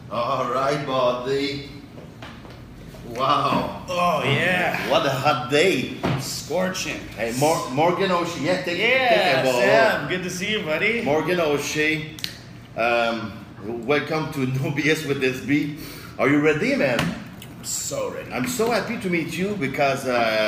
All right, buddy. Wow. Oh yeah. What a hot day. Scorching. Hey, Morgan O'Shea. Yeah, take Yeah, a ball. Sam. Good to see you, buddy. Morgan O'Shea. Welcome to No BS with SB. Are you ready, man? So ready. I'm so happy to meet you because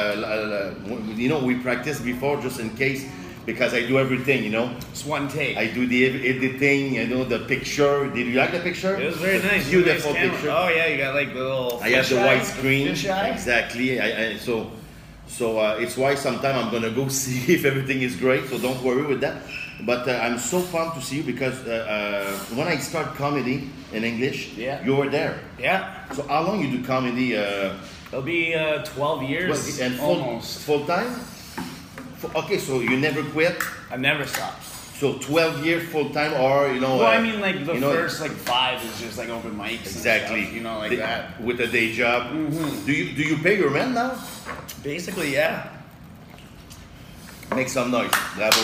we practiced before just in case because I do everything, It's one take. I do the editing, the picture. Did you like the picture? It was very nice. Beautiful Nice picture. Oh yeah, you got like the little. I have the white screen. Fisheye? Exactly. So it's why sometime I'm gonna go see if everything is great. So don't worry with that. But I'm so pumped to see you because when I start comedy in English, Yeah. you were there. Yeah. So how long you do comedy? It'll be 12 years. And almost. full time? Okay, so you never quit. I've never stopped. So 12 years full time, or Well, I mean, like the first 5 is just like open mics. Exactly. And stuff, like that. With a day job. Mm-hmm. Do you pay your rent now? Basically, yeah. Make some noise. Bravo.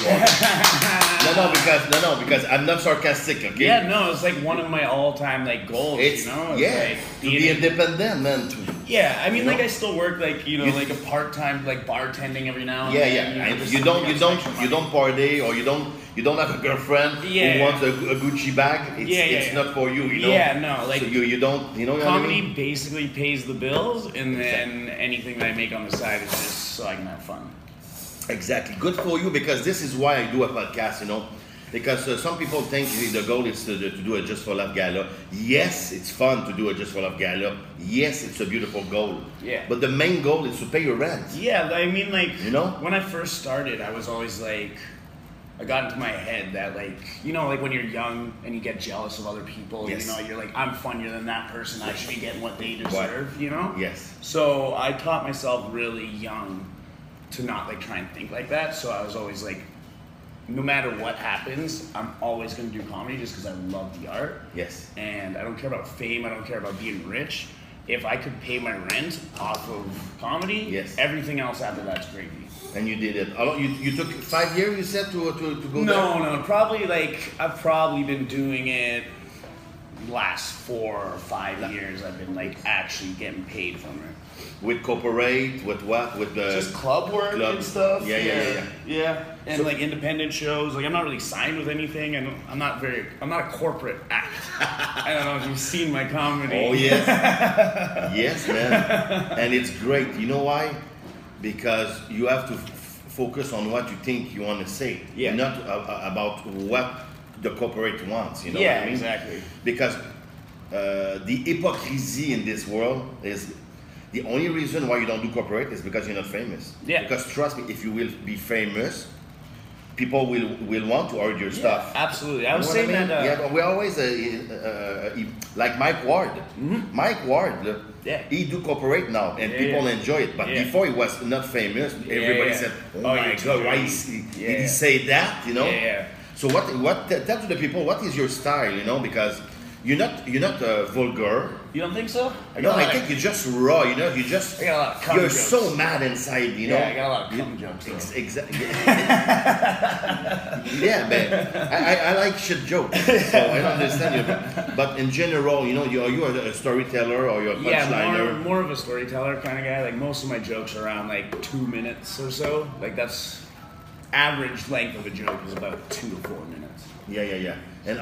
No, because I'm not sarcastic, okay? Yeah, no, it's like one of my all-time goals. It's Like, to be independent, man. Yeah, I mean, You know? I still work like a part-time bartending every now and Yeah, then. yeah. And just you something else don't extra money. party, or you don't have a girlfriend Yeah. who wants a Gucci bag. It's not for you, Yeah, no, So you don't, what I comedy mean? basically pays the bills, and then anything that I make on the side is just so I can have fun. Exactly. Good for you because this is why I do a podcast, Because some people think the goal is to do a Just for Love gala. Yes, it's fun to do a Just for Love gala. Yes, it's a beautiful goal. Yeah. But the main goal is to pay your rent. Yeah, I mean, When I first started, I was always I got into my head that when you're young and you get jealous of other people, Yes. you're like, I'm funnier than that person, I should be getting what they deserve, Yes. So I taught myself really young to not try and think like that. So I was always no matter what happens, I'm always going to do comedy just because I love the art. Yes. And I don't care about fame. I don't care about being rich. If I could pay my rent off of comedy, Yes. everything else after that's gravy. And you did it. You took 5 years, you said, to go there? No. Probably I've probably been doing it last 4 or 5 years. I've been actually getting paid from it. With corporate, with what? With the Just club work club. and stuff. Yeah. And independent shows. I'm not really signed with anything, and I'm not a corporate act. I don't know if you've seen my comedy. Oh yes, yes, man. And it's great. You know why? Because you have to focus on what you think you want to say, not about what the corporate wants. You know what I mean? Exactly. Because the hypocrisy in this world is. The only reason why you don't do corporate is because you're not famous. Yeah. Because trust me, if you will be famous, people will want to order your stuff. Absolutely. I was You know saying what I mean? that. Yeah, but we always like Mike Ward. Mm-hmm. Mike Ward, he do corporate now, and people enjoy it. But before he was not famous, everybody said, "Oh my God, why did he say that?" Yeah. So what? Tell to the people what is your style, because you're not vulgar. You don't think so? I think you're just raw. You just I got a lot of cum you're jokes. so mad inside. Yeah, I got a lot of cum jokes. Exactly. Yeah, man. I like shit jokes, so I don't understand you. But in general, you are a storyteller or you're a punchliner. Yeah, more of a storyteller kind of guy. Most of my jokes are around 2 minutes or so. That's average length of a joke is about 2 to 4 minutes. Yeah. And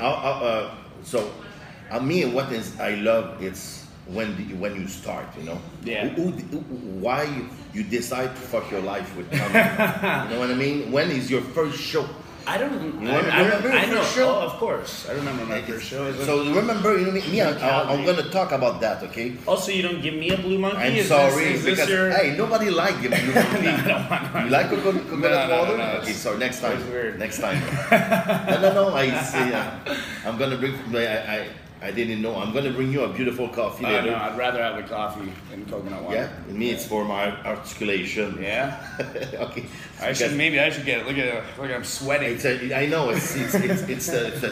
me, what is I love it's when you start, Yeah. Why you decide to fuck your life with comedy? You know what I mean? When is your first show? I don't. Remember your first show? Oh, of course. I remember my first show. So remember, me, I'm gonna talk about that, okay? Also, you don't give me a blue monkey? I'm Is sorry this because your... hey, nobody like you. You like coconut water? No, Okay, so next time. It's weird. Next time. No. I see. I'm gonna bring. I didn't know. I'm gonna bring you a beautiful coffee later. No, I'd rather have the coffee than coconut water. Yeah, and me it's for my articulation. Yeah. Okay. I should get it. Look at I'm sweating. I know it's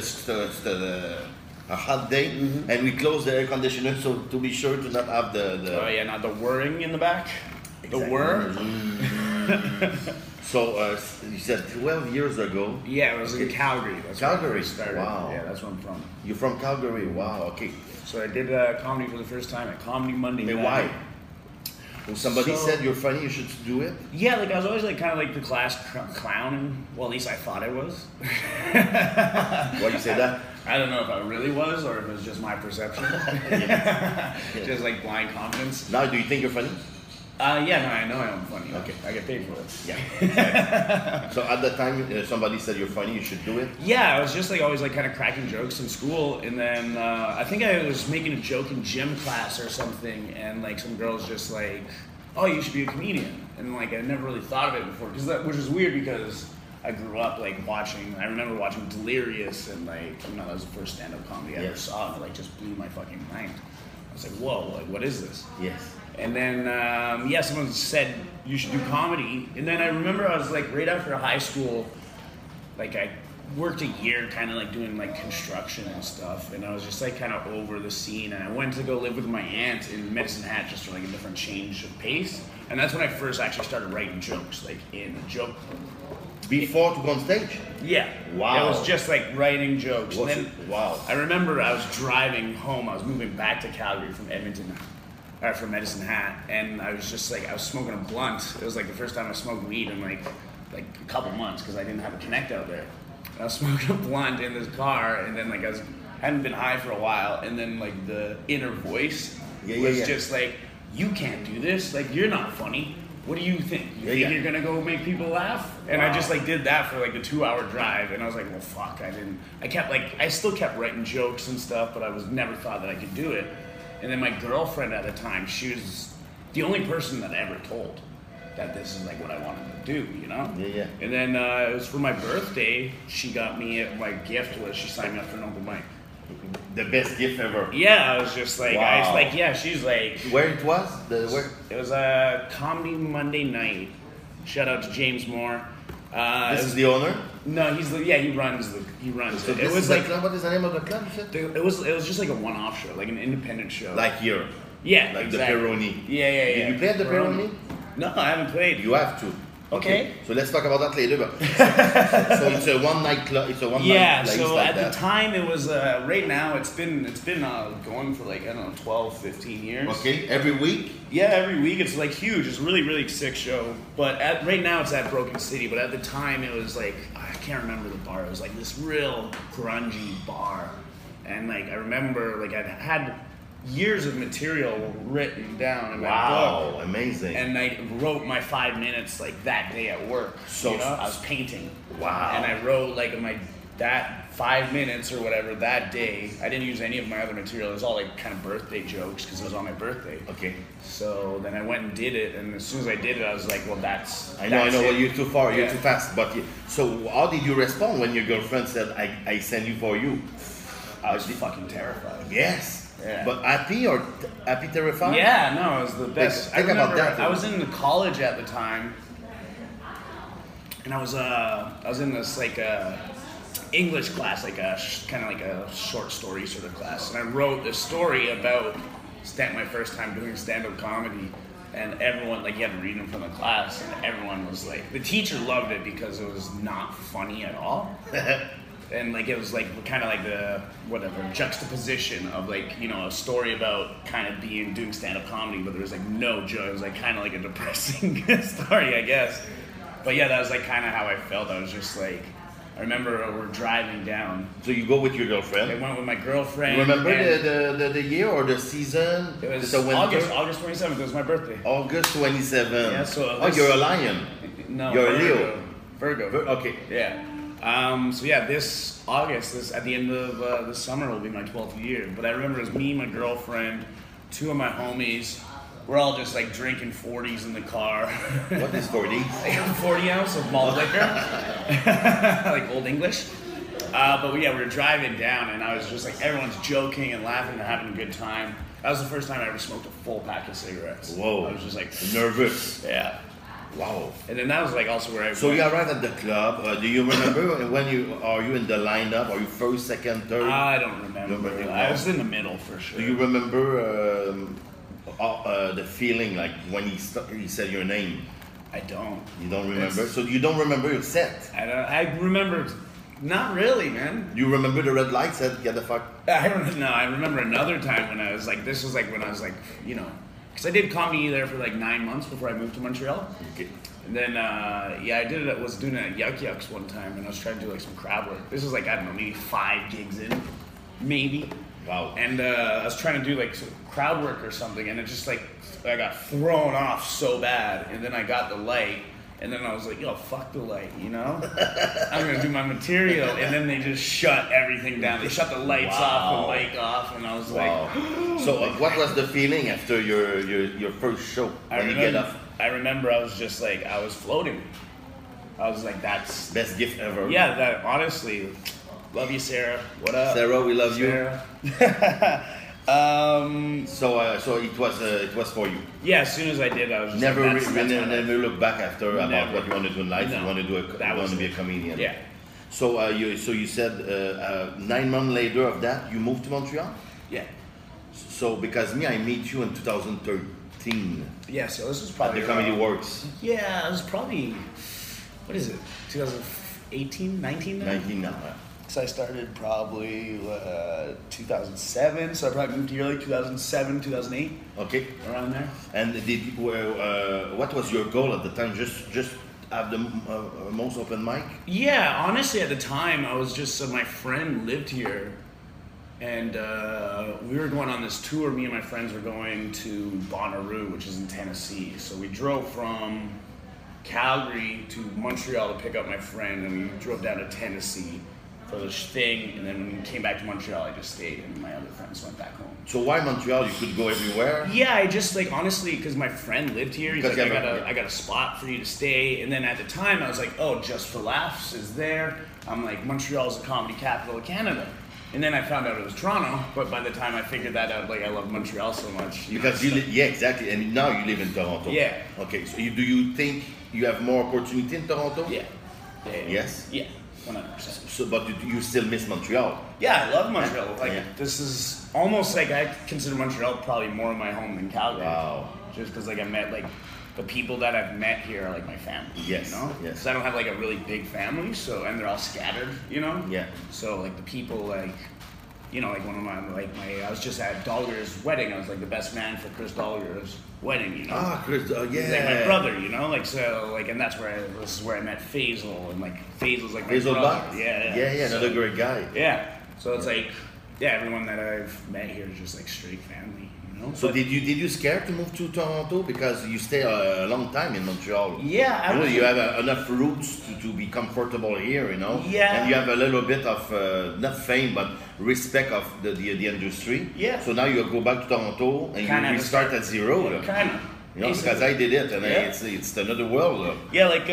a hot day, and we close the air conditioner so to be sure to not have the Oh yeah, not the whirring in the back. The Exactly. whir. So you said 12 years ago. Yeah, it was in Calgary. That's Calgary. where I first started. Wow. Yeah, that's where I'm from. You're from Calgary. Wow. Okay. So I did comedy for the first time at Comedy Monday And Night. why? When somebody said you're funny, you should do it. Yeah, like I was always like kind of like the class clown. Well, at least I thought I was. Why you say that? I don't know if I really was or if it was just my perception. Yeah. Just like blind confidence. Now, do you think you're funny? Yeah, no, I know I'm funny. Okay. I get paid for it. Yeah. So at the time somebody said you're funny, you should do it? Yeah, I was just like always like kind of cracking jokes in school, and then I think I was making a joke in gym class or something, and like some girls just like, oh, you should be a comedian, and like I never really thought of it before, which is weird because I grew up like watching. I remember watching Delirious, and like that was the first stand-up comedy I ever saw, and it like just blew my fucking mind. I was like, whoa, like what is this? Yes. And then, someone said you should do comedy. And then I remember I was like, right after high school, like I worked a year kind of like doing like construction and stuff. And I was just like kind of over the scene. And I went to go live with my aunt in Medicine Hat just for like a different change of pace. And that's when I first actually started writing jokes, like in a joke. Before to go on stage? Yeah. Wow. It was just like writing jokes. And then, wow. I remember I was driving home. I was moving back to Calgary from Edmonton. From Medicine Hat, and I was just like, I was smoking a blunt. It was like the first time I smoked weed in like a couple months because I didn't have a Connect out there. I was smoking a blunt in this car, and then like hadn't been high for a while, and then like the inner voice was just like, you can't do this. Like you're not funny. What do you think? You think you're gonna go make people laugh? And I just like did that for like a 2-hour drive, and I was like, well, fuck. I still kept writing jokes and stuff, but I never thought that I could do it. And then my girlfriend at the time, she was the only person that I ever told that this is like what I wanted to do, you know? Yeah. And then it was for my birthday. She got me, my gift was she signed me up for an open mic. The best gift ever. Yeah, I was just like, she's like. Where it was? It was a Comedy Monday Night. Shout out to James Moore. This is the owner? No, he runs. So it was like, what is the name of the club? It was just like a one-off show, like an independent show. Like here. Yeah, like exactly. the Peroni. Yeah. Did you play at the Peroni? No, I haven't played. You have to. Okay. So let's talk about that later. So it's a one-night club. It's a one-night. Yeah. So at the time it was. Right now it's been going for like I don't know 12, 15 years. Okay. Every week. Yeah, every week it's like huge. It's a really, really sick show. But right now it's at Broken City. But at the time it was like I can't remember the bar. It was like this real grungy bar, and like I remember like I had years of material written down in my book. Wow, amazing. And I wrote my 5 minutes like that day at work. So I was painting. Wow. And I wrote like that 5 minutes or whatever that day. I didn't use any of my other material. It was all like kind of birthday jokes because it was on my birthday. Okay. So then I went and did it, and as soon as I did it, I was like, well, that's I know. Well, you're too far. You're Yeah. too fast. But so how did you respond when your girlfriend said, "I send you for you"? I was fucking terrified. Yes. Yeah. But happy or terrified? Yeah, no, it was the best. Think about that. I was in the college at the time, and I was in this like English class, like a kind of like a short story sort of class, and I wrote this story about my first time doing stand-up comedy, and everyone like you had to read in front of the class, and everyone was like, the teacher loved it because it was not funny at all. And like it was like kind of like the juxtaposition of like a story about kind of doing stand-up comedy, but there was like no joke. It was like kind of like a depressing story, I guess. But yeah, that was like kind of how I felt. I was just like, I remember we're driving down. So you go with your girlfriend? I went with my girlfriend. You remember the year or the season? It was August 27th. It was my birthday. August 27th. Yeah. So you're a lion. No. You're a Leo. Virgo. Okay. Yeah. So yeah, this August, at the end of the summer, will be my 12th year. But I remember it was me, my girlfriend, 2 of my homies. We're all just like drinking 40s in the car. What is 40? Like a 40 ounce of malt liquor, like Old English. But we were driving down, and I was just like, everyone's joking and laughing and having a good time. That was the first time I ever smoked a full pack of cigarettes. Whoa! I was just like nervous. Yeah. Wow. And then that was like also where I. So you arrived at the club. Do you remember when are you in the lineup? Are you first, second, third? I don't remember. I was in the middle for sure. Do you remember the feeling like when he said your name? I don't. You don't remember? So you don't remember your set? I remember, not really, man. You remember the red light said, get the fuck? I don't know. I remember another time when I was like, this was like when I was like, you know, because I did comedy there for like 9 months before I moved to Montreal. Okay. And then, I was doing it at Yuck Yucks one time, and I was trying to do like some crowd work. This was like, I don't know, maybe 5 gigs in, maybe. Wow. And I was trying to do like some crowd work or something, and it just like, I got thrown off so bad. And then I got the light, and then I was like, yo, fuck the light, you know? I'm gonna do my material. And then they just shut everything down. They shut the lights off, the mic off, and I was like... So what was the feeling after your first show when you get up? I remember I was just like, I was floating. I was like, that's... Best gift ever. Yeah, that honestly, love you, Sarah. What up? Sarah, we love Sarah. So it was for you. Yeah, as soon as I did, I was just never like, never look back after about what you want to do in life. No. You want to be a comedian. Yeah. So you said 9 months later of that you moved to Montreal. Yeah. So because I meet you in 2013. Yeah. So this was probably at the Comedy Works. Yeah, it was probably, what is it? 2018, 19 now? 19 now. So I started probably 2007. So I probably moved here like 2007, 2008. Okay. Around there. And what was your goal at the time? Just have the most open mic? Yeah, honestly, at the time, I was just my friend lived here, and we were going on this tour. Me and my friends were going to Bonnaroo, which is in Tennessee. So we drove from Calgary to Montreal to pick up my friend, and we drove down to Tennessee for this thing, and then when we came back to Montreal, I just stayed, and my other friends went back home. So why Montreal? You could go everywhere? Yeah, I just like, honestly, because my friend lived here, he's like, I got a spot for you to stay, and then at the time, I was like, oh, Just for Laughs is there. I'm like, Montreal's the comedy capital of Canada. And then I found out it was Toronto, but by the time I figured that out, like, I love Montreal so much. Because yeah, exactly, and now you live in Toronto. Yeah. Okay, so do you think you have more opportunity in Toronto? Yeah. Yes? Yeah. 100%. So, but you still miss Montreal? Yeah, I love Montreal. Like, this is almost like I consider Montreal probably more my home than Calgary. Wow. Just because, like, I met, like, the people that I've met here are, like, my family. Yes, you know? yes. Because I don't have, like, a really big family, so, and they're all scattered, you know? Yeah. So, like, the people, like, you know, like, one of I was just at Dolger's wedding. I was, like, the best man for Chris Dolger's wedding, you know? Ah, Chris, yeah. He's like my brother, you know? Like, so, like, and that's where this is where I met Faisal, and, like, Faisal's, like, my Faisal brother. Buck? Yeah, so, another great guy. Yeah. So it's like, yeah, everyone that I've met here is just, like, straight family, you know? So did you scare to move to Toronto because you stay a long time in Montreal? Yeah, you have enough roots to be comfortable here, you know. Yeah. And you have a little bit of not fame but respect of the industry. Yeah. So now you go back to Toronto and you restart at zero. Kind of. You know, because I did it and it's another world. Yeah, like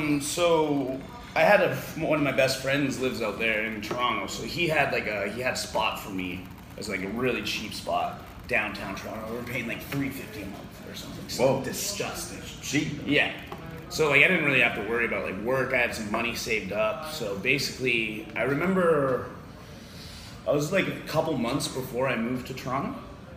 so. I had one of my best friends lives out there in Toronto, so he had a spot for me. It was like a really cheap spot downtown Toronto. We were paying like $350 a month or something. Whoa, disgusting. Cheap. Yeah. So like I didn't really have to worry about like work. I had some money saved up. So basically, I remember I was like a couple months before I moved to Toronto.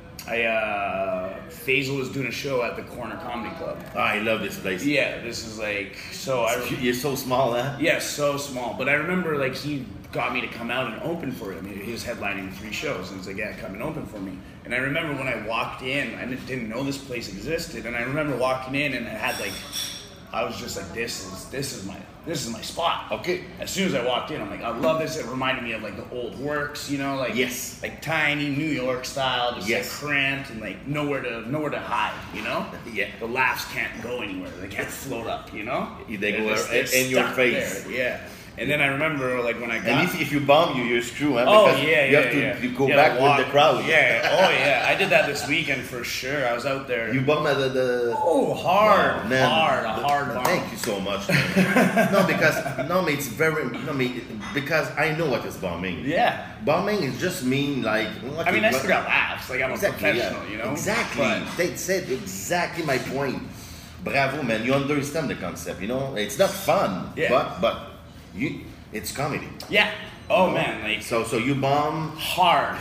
Faisal was doing a show at the Corner Comedy Club. I love this place. Yeah, this is like, so you're so small, huh? Yeah, so small. But I remember like he got me to come out and open for him. He was headlining 3 shows, and he's like, yeah, come and open for me. And I remember when I walked in, I didn't know this place existed, and I remember walking in and I was just like, this is my spot. Okay. As soon as I walked in, I'm like, I love this. It reminded me of like the old works, you know, like like tiny New York style, just like cramped and like nowhere to hide, you know. Yeah. The laughs can't go anywhere. They can't float up, you know. They go in your face. There. Yeah. And then I remember, like, when I got... And if you bomb, you're screwed, huh? Oh, because yeah, you have to go back with the crowd. Yeah, oh, yeah. I did that this weekend for sure. I was out there. You bomb at the... Oh, hard. Wow, man. Hard bomb. Thank you so much, man. Because I know what is bombing. Yeah. Bombing is just mean, like... I mean, I still got laughs. Like, I'm a professional, you know? Exactly. They said exactly my point. Bravo, man. You understand the concept, you know? It's not fun, but... it's comedy. Yeah. Oh man, like so you bomb hard.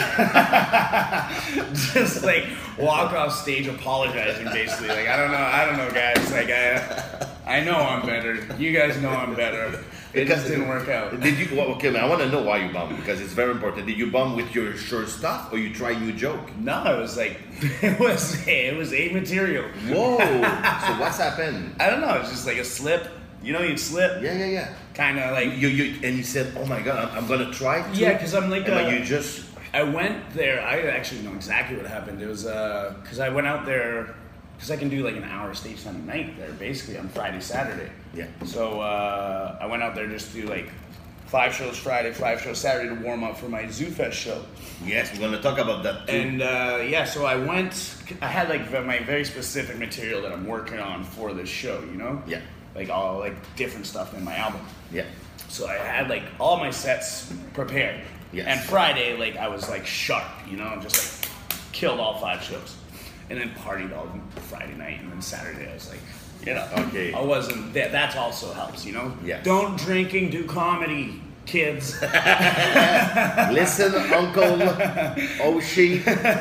Just like walk off stage apologizing, basically. Like I don't know, guys. Like I know I'm better. You guys know I'm better. It just didn't work out. Did you? Well, okay, man. I want to know why you bummed, because it's very important. Did you bum with your sure stuff, or you try new joke? No, it was like it was a material. Whoa! So what's happened? I don't know. It's just like a slip. You know, you'd slip. Yeah. Kind of like you and you said, "Oh my God, I'm gonna try." Yeah, because I'm like, you just. I went there. I actually know exactly what happened. It was because I went out there. Because I can do like an hour stage time a night there, basically on Friday, Saturday. Yeah. So I went out there just to do like 5 shows Friday, 5 shows Saturday to warm up for my Zoo Fest show. Yes, we're gonna talk about that too. And so I went. I had like my very specific material that I'm working on for this show. You know. Yeah. Like all like different stuff in my album. Yeah. So I had like all my sets prepared. Yes. And Friday, like I was like sharp. You know, just like killed all 5 shows. And then partied all Friday night, and then Saturday I was like, you know, okay. I wasn't. That also helps, you know. Yeah. Don't drinking, do comedy, kids. Listen, Uncle Oshi.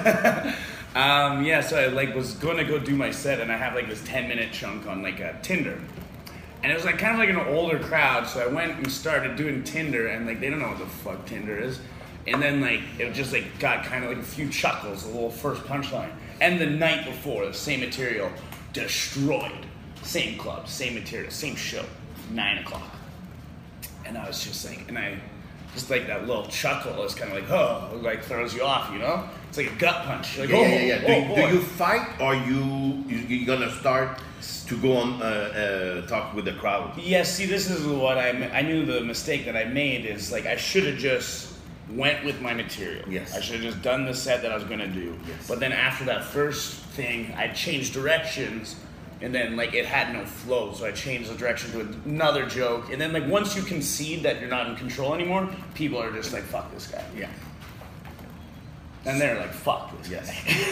So I like was going to go do my set, and I have like this 10-minute chunk on like a Tinder, and it was like kind of like an older crowd, so I went and started doing Tinder, and like they don't know what the fuck Tinder is, and then like it just like got kind of like a few chuckles, a little first punchline. And the night before, the same material, destroyed. Same club, same material, same show, 9 o'clock. And I was just like, just like that little chuckle is kind of like, oh, like throws you off, you know? It's like a gut punch. You're like, Do you fight, or you gonna start to go on talk with the crowd? Yeah, see, this is what I knew the mistake that I made is like I should have just went with my material. Yes. I should have just done the set that I was going to do. Yes. But then after that first thing, I changed directions, and then like it had no flow, so I changed the direction to another joke. And then like once you concede that you're not in control anymore, people are just like, fuck this guy. Yeah. And they're like, fuck this Yes.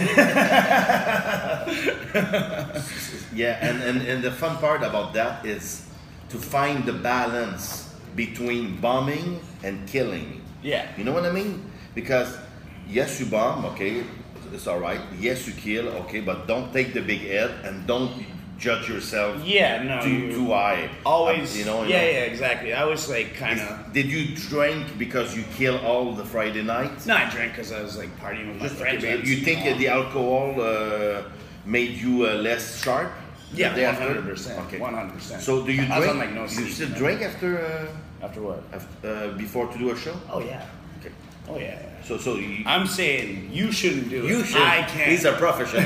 guy. Yeah, and the fun part about that is to find the balance between bombing and killing. Yeah. You know what I mean? Because yes, you bomb, okay, it's all right. Yes, you kill, okay, but don't take the big head and don't judge yourself. Yeah, no. Too high. Always. You know. Yeah, exactly. I was like kind of. Did you drink because you kill all the Friday nights? No, I drank because I was like partying with my friends. You think the alcohol made you less sharp? Yeah, 100%. Okay. 100%. So do you I was drink? on, like, no you sleep, still man. drink after? After what? Before to do a show? Oh yeah. Okay. Oh yeah. So you, I'm saying you shouldn't do it. you should. I can't. He's a professional.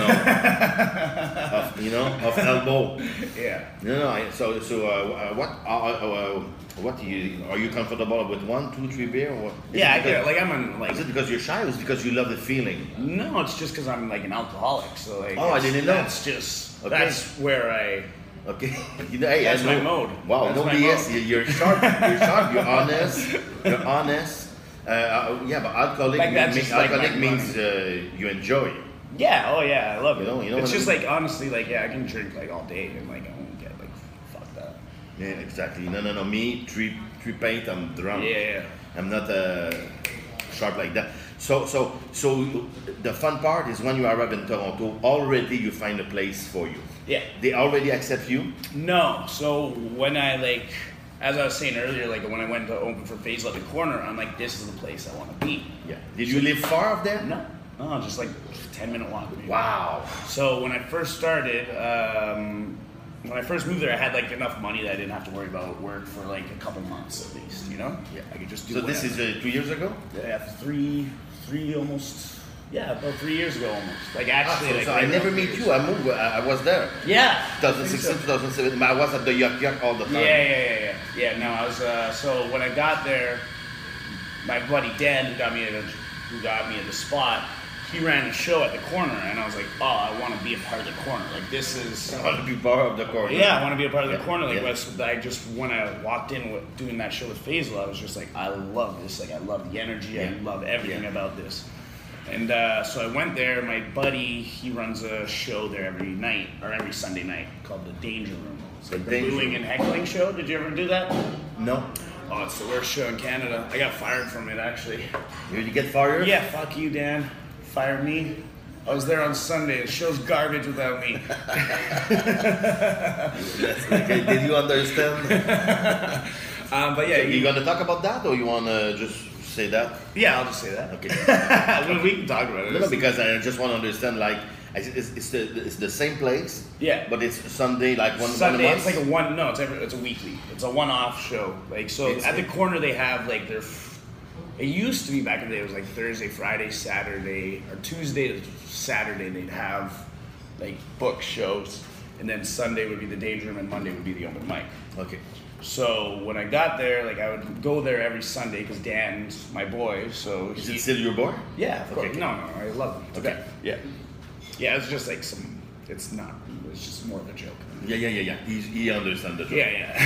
of elbow. Yeah. No. What are you comfortable with 1, 2, 3 beer or what? Yeah, I get it. Like I'm on like. Is it because you're shy, or is it because you love the feeling? No, it's just because I'm like an alcoholic. So like. Oh, I didn't know. That's just. Okay. That's where I. Okay. Hey, That's my mode. Wow, That's no my BS. mode. You're sharp. You're sharp. You're honest. You're honest. Yeah, but alcoholic, Like, that's just, like, alcoholic my means you enjoy. Yeah. Oh yeah. I love it. You know it's what I just mean? like honestly like I can drink like all day and like I won't get like fucked up. Yeah, exactly. No. Me, three pint, I'm drunk. Yeah. I'm not sharp like that. So the fun part is when you arrive in Toronto, already you find a place for you. Yeah. They already accept you? No. So when I like, as I was saying earlier, like when I went to open for Phase Love the Corner, I'm like, this is the place I want to be. Yeah. Did you live far off there? No, just like 10-minute walk. Maybe. Wow. So when I first started, when I first moved there, I had like enough money that I didn't have to worry about work for like a couple months at least. You know? Yeah. I could just do. So whatever. this is 2 years ago? Yeah, three almost. Yeah, about 3 years ago almost. Like actually, So I never meet you. I moved. I was there. Yeah. 2016, 2017. I was at the Yuck Yuck all the time. Yeah. No, I was. So when I got there, my buddy Dan, who got me at the spot, he ran a show at the corner, and I was like, oh, I want to be a part of the corner. Like this is. I want to be part of the corner. Yeah, I want to be a part of the corner. Like yeah. I just when I walked in doing that show with Faisal, I was just like, I love this. Like I love the energy. I love everything about this. And so I went there. My buddy, he runs a show there every night or every Sunday night called the Danger Room. It's like the booing and heckling show. Did you ever do that? No. Oh, it's the worst show in Canada. I got fired from it, actually. You get fired? Yeah, fuck you, Dan. Fire me. I was there on Sunday. The show's garbage without me. Okay, did you understand? But yeah, you gonna talk about that, or you wanna just say that? Yeah, I'll just say that. Okay. We can talk about it. No, because I just want to understand. Like, it's the same place. Yeah. But it's Sunday, like one Sunday. one a month? It's like a one. No, it's a weekly. It's a one-off show. Like so, at the corner they have like their. It used to be back in the day. It was like Thursday, Friday, Saturday, or Tuesday to Saturday. They'd have like book shows, and then Sunday would be the Daydream, and Monday would be the open mic. Okay. So when I got there, like I would go there every Sunday because Dan's my boy. So is it still your boy? Yeah, of course. Okay. No, I love him. Okay. Yeah. Yeah, it's just like some. It's not. It's just more of a joke. Yeah. He understands the joke. Yeah.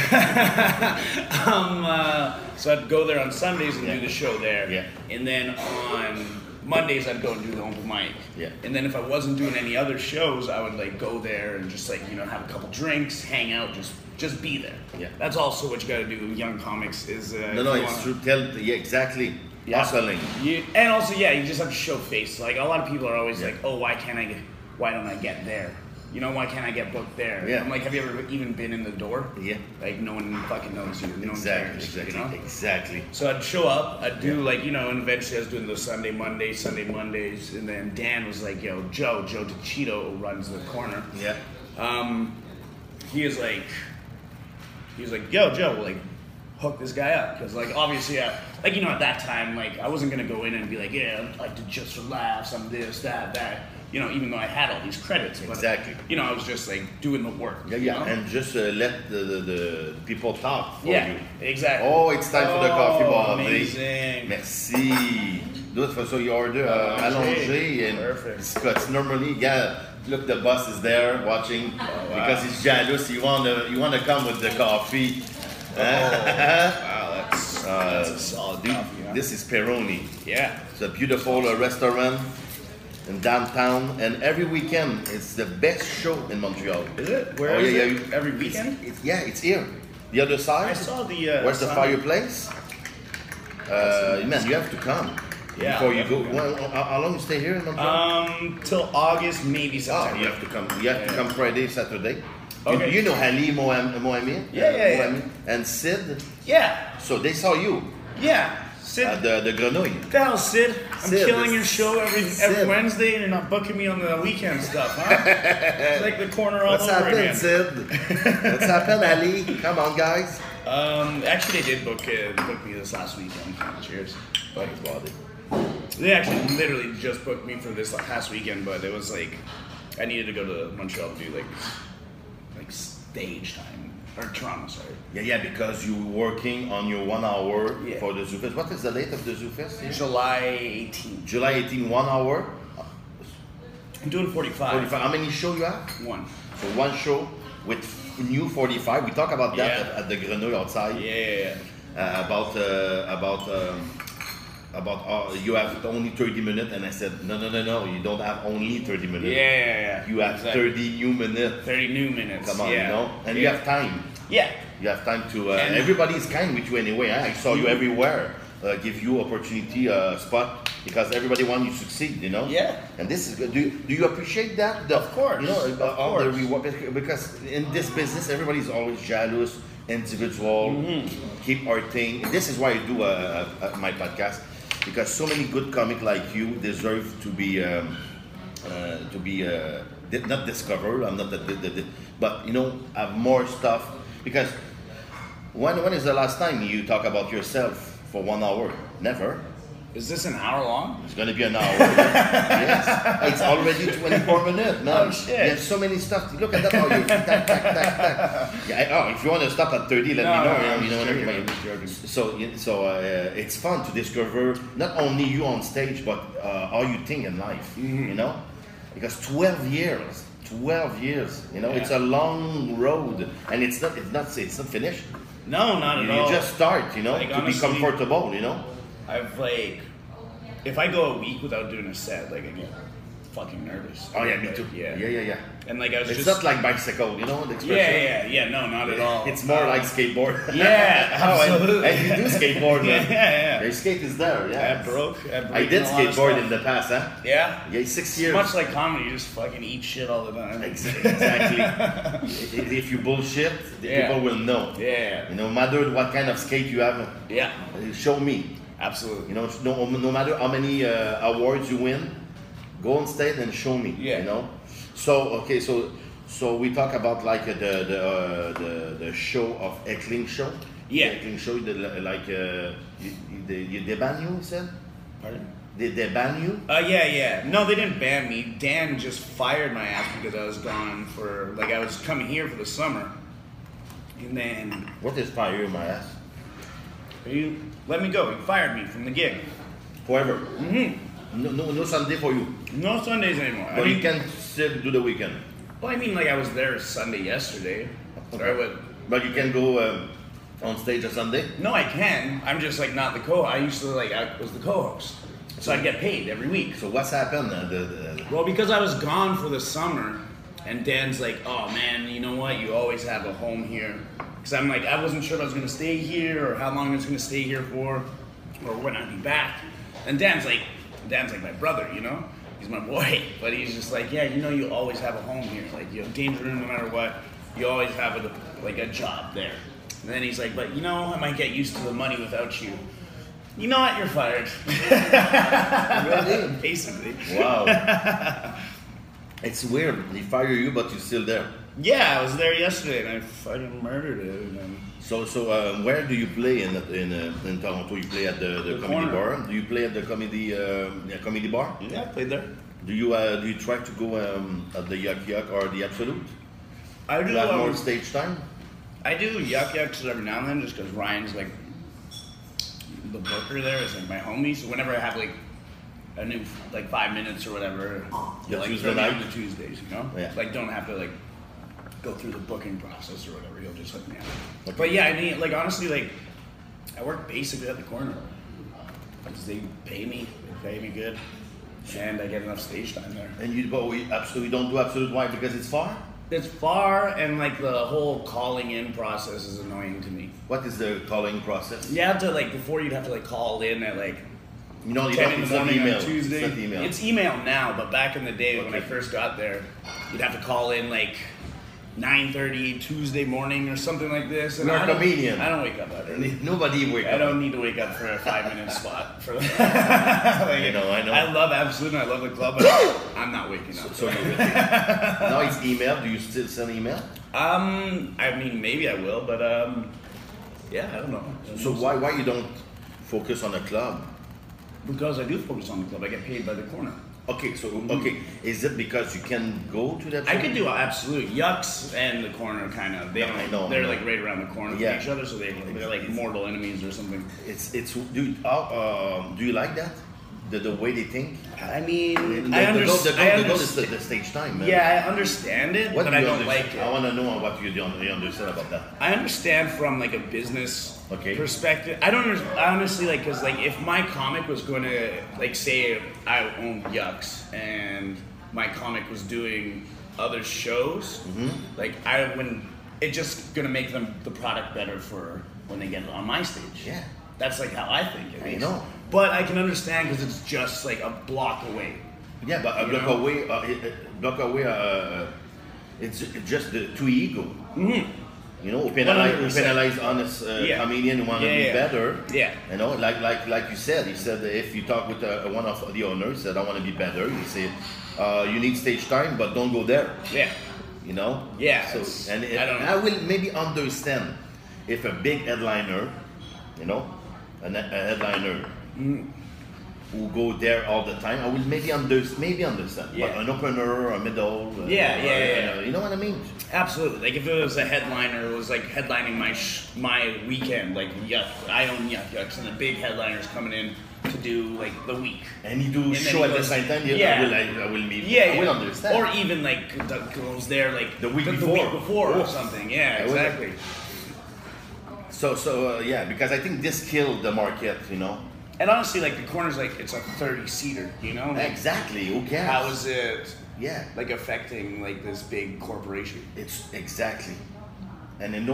So I'd go there on Sundays and do the show there. Yeah. And then on Mondays I'd go and do the open mic. Yeah. And then if I wasn't doing any other shows, I would like go there and just like have a couple drinks, hang out, just be there. Yeah. That's also what you got to do with young comics is. No, it's true. Exactly. Yeah. Hustling. And also, you just have to show face. Like a lot of people are always like, "Oh, why don't I get there? Why can't I get booked there?" Yeah. I'm like, "Have you ever even been in the door?" Yeah. Like no one fucking knows you. No one cares, Exactly. So I'd show up. I'd do and eventually I was doing those Sunday Mondays, and then Dan was like, "Yo, Joe DiCito runs the corner." Yeah. He was like, "Yo, Joe, like, hook this guy up," because like obviously, at that time, like I wasn't gonna go in and be like, "Yeah, I do just for laughs. I'm this, that." Even though I had all these credits. But, exactly. I was just like doing the work. Yeah. And just let the people talk for you. Yeah, exactly. Oh, it's time for the coffee bar. Amazing. Merci. So you order allongé and it's normally look, the boss is there watching because he's jealous. You wanna come with the coffee. Wow, that's a solid coffee. Huh? This is Peroni. Yeah, it's a beautiful restaurant in downtown, and every weekend it's the best show in Montreal. Is it? Where is it? Every weekend? It's here. The other side. I saw the. Where's the fireplace? Man, you have to come. Yeah. Before you go. Well, how long you stay here in Montreal? Till August, maybe September. You have to come. You have to come Friday, Saturday. Okay. You know Ali Mohamed? Yeah. And Sid? Yeah. So they saw you. Yeah. Sid. The Grenouille. What the hell, Sid? I'm killing your show every Wednesday and you're not booking me on the weekend stuff, huh? It's like the corner all over again. What's happened, Sid? What's happened, Ali? Come on, guys. Actually, they did book me this last weekend. Cheers. But it's body. They actually literally just booked me for this past weekend, but it was like I needed to go to Montreal to do like stage time or Toronto, sorry. Yeah, because you were working on your 1 hour for the ZooFest. What is the date of the ZooFest? July 18th. July 18, 1 hour. I'm doing 45. How many shows you have? One. So one show with new 45. We talk about that at the Grenouille outside. Yeah. About you have only 30 minutes, and I said no, you don't have only 30 minutes. Yeah. You have 30 new minutes. 30 new minutes. Come on, and you have time. Yeah. You have time to. Everybody is kind with you anyway. I saw you everywhere. Give you opportunity spot because everybody wants you to succeed. Yeah. And this is good. Do you appreciate that? Of course. All the reward because in this business everybody is always jealous, individual. Keep our thing. And this is why I do my podcast. Because so many good comics like you deserve to be not discovered. I'm not but have more stuff. Because when is the last time you talk about yourself for 1 hour? Never. Is this an hour long? It's gonna be an hour. Yes. It's already 24 minutes, man. Oh shit! You have so many stuff. Look at that. How you tack. Yeah. If you want to stop at 30, let me know. So it's fun to discover not only you on stage, but how you think in life. Because 12 years. It's a long road, and it's not finished. No, not at all. You just start. To honestly, be comfortable. I've if I go a week without doing a set, fucking nervous. Oh yeah, me too. Yeah. And like I was it's just not like bicycle, you know the expression. Yeah. No, not at all. It's more like skateboard. Yeah, absolutely. And you do skateboard, man. Yeah. Your skate is there. Yeah. I did skateboard in the past, huh? Yeah. Yeah, 6 years. It's much like comedy. You just fucking eat shit all the time. Exactly. If you bullshit, the people will know. Yeah. You know, no matter what kind of skate you have. Yeah. Show me. Absolutely. You know, no matter how many awards you win, go on stage and show me. Yeah. You know. So okay, so we talk about like the show of Heckling show. Yeah. Heckling show, like they ban you, you said? Pardon? Did they ban you? Yeah. No, they didn't ban me. Dan just fired my ass because I was gone for I was coming here for the summer, and then What is fire my ass? he let me go. He fired me from the gig. Forever. Mm-hmm. No Sunday for you. No Sundays anymore. But you can still do the weekend. Well, I mean, I was there Sunday yesterday. Okay. But you can go on stage on Sunday? No, I can. I'm just not the I used to I was the co-host, so I'd get paid every week. So what's happened? Well, because I was gone for the summer, and Dan's like, "Oh man, you know what? You always have a home here." Because I'm I wasn't sure if I was gonna stay here or how long I was gonna stay here for, or when I'd be back. And Dan's like my brother, you know. He's my boy, but he's just yeah, you always have a home here. You have Danger Room no matter what. You always have a job there. And then he's like, but I might get used to the money without you. You know what? You're fired. Really? Basically. Wow. It's weird. They fire you, but you're still there. Yeah, I was there yesterday, and I fucking murdered it. And So where do you play in Toronto? You play at the comedy bar? Do you play at the comedy bar? Yeah, I played there. Do you try to go at the Yuck Yuck or the Absolute? I do. To have more stage time? I do Yuck Yucks every now and then, just because Ryan's the booker there is my homie. So whenever I have a new 5 minutes or whatever, Tuesday night, the Tuesdays, Yeah. Don't have to go through the booking process or whatever. He'll just hook me up. Okay. But yeah, I mean, honestly, I work basically at the corner. Because they pay me good, and I get enough stage time there. And you don't do Absolute. Why? Because it's far? It's far, and the whole calling in process is annoying to me. What is the calling process? You have to before you'd have to call in at 10 in the morning email. on Tuesday. It's not email. It's email now, but back in the day when I first got there, you'd have to call in 9:30 Tuesday morning or something like this. And You're a comedian. I don't wake up that early. Nobody wake up. I don't need to wake up for a 5-minute spot. For I know. I love Absolute and I love the club, but I'm not waking up. So now it's email. Do you still send email? I mean, maybe I will, but yeah, I don't know. So why you don't focus on a club? Because I do focus on the club. I get paid by the corner. Okay, is it because you can go to that? I could do Absolute. Yucks and the corner kind of. They're right around the corner from each other, so they're mortal enemies or something. Do you like that? The way they think? I mean, the goal is the stage time, man. Yeah, I understand it, but I don't like it. I want to know what you understand about that. I understand from a business perspective. I honestly because if my comic was going to say I own Yucks and my comic was doing other shows, I wouldn't. It's just gonna make the product better for when they get on my stage. Yeah, that's how I think. I know. But I can understand because it's just a block away. Yeah, but a block away, it's just the two ego. Mm-hmm. Penalize honest comedian who want to be better. Yeah. Like you said, he said if you talk with one of the owners, he said I want to be better. He said you need stage time, but don't go there. Yeah. Yeah. So I will maybe understand if a big headliner, a headliner. Who go there all the time, I will maybe understand. Yeah. But an opener, a middle, you know what I mean? Absolutely. If it was a headliner, it was headlining my weekend. Yuck, I own Yuck Yucks, and the big headliner's coming in to do the week. And you do show at the same time. I will meet. Yeah, I will understand. Or even goes there the week before or something. Yeah, exactly. So because I think this killed the market, And honestly, like the corner's like it's a 30-seater, you know? Like, Exactly. Who cares? how is it Yeah. like affecting like this big corporation? It's exactly. And then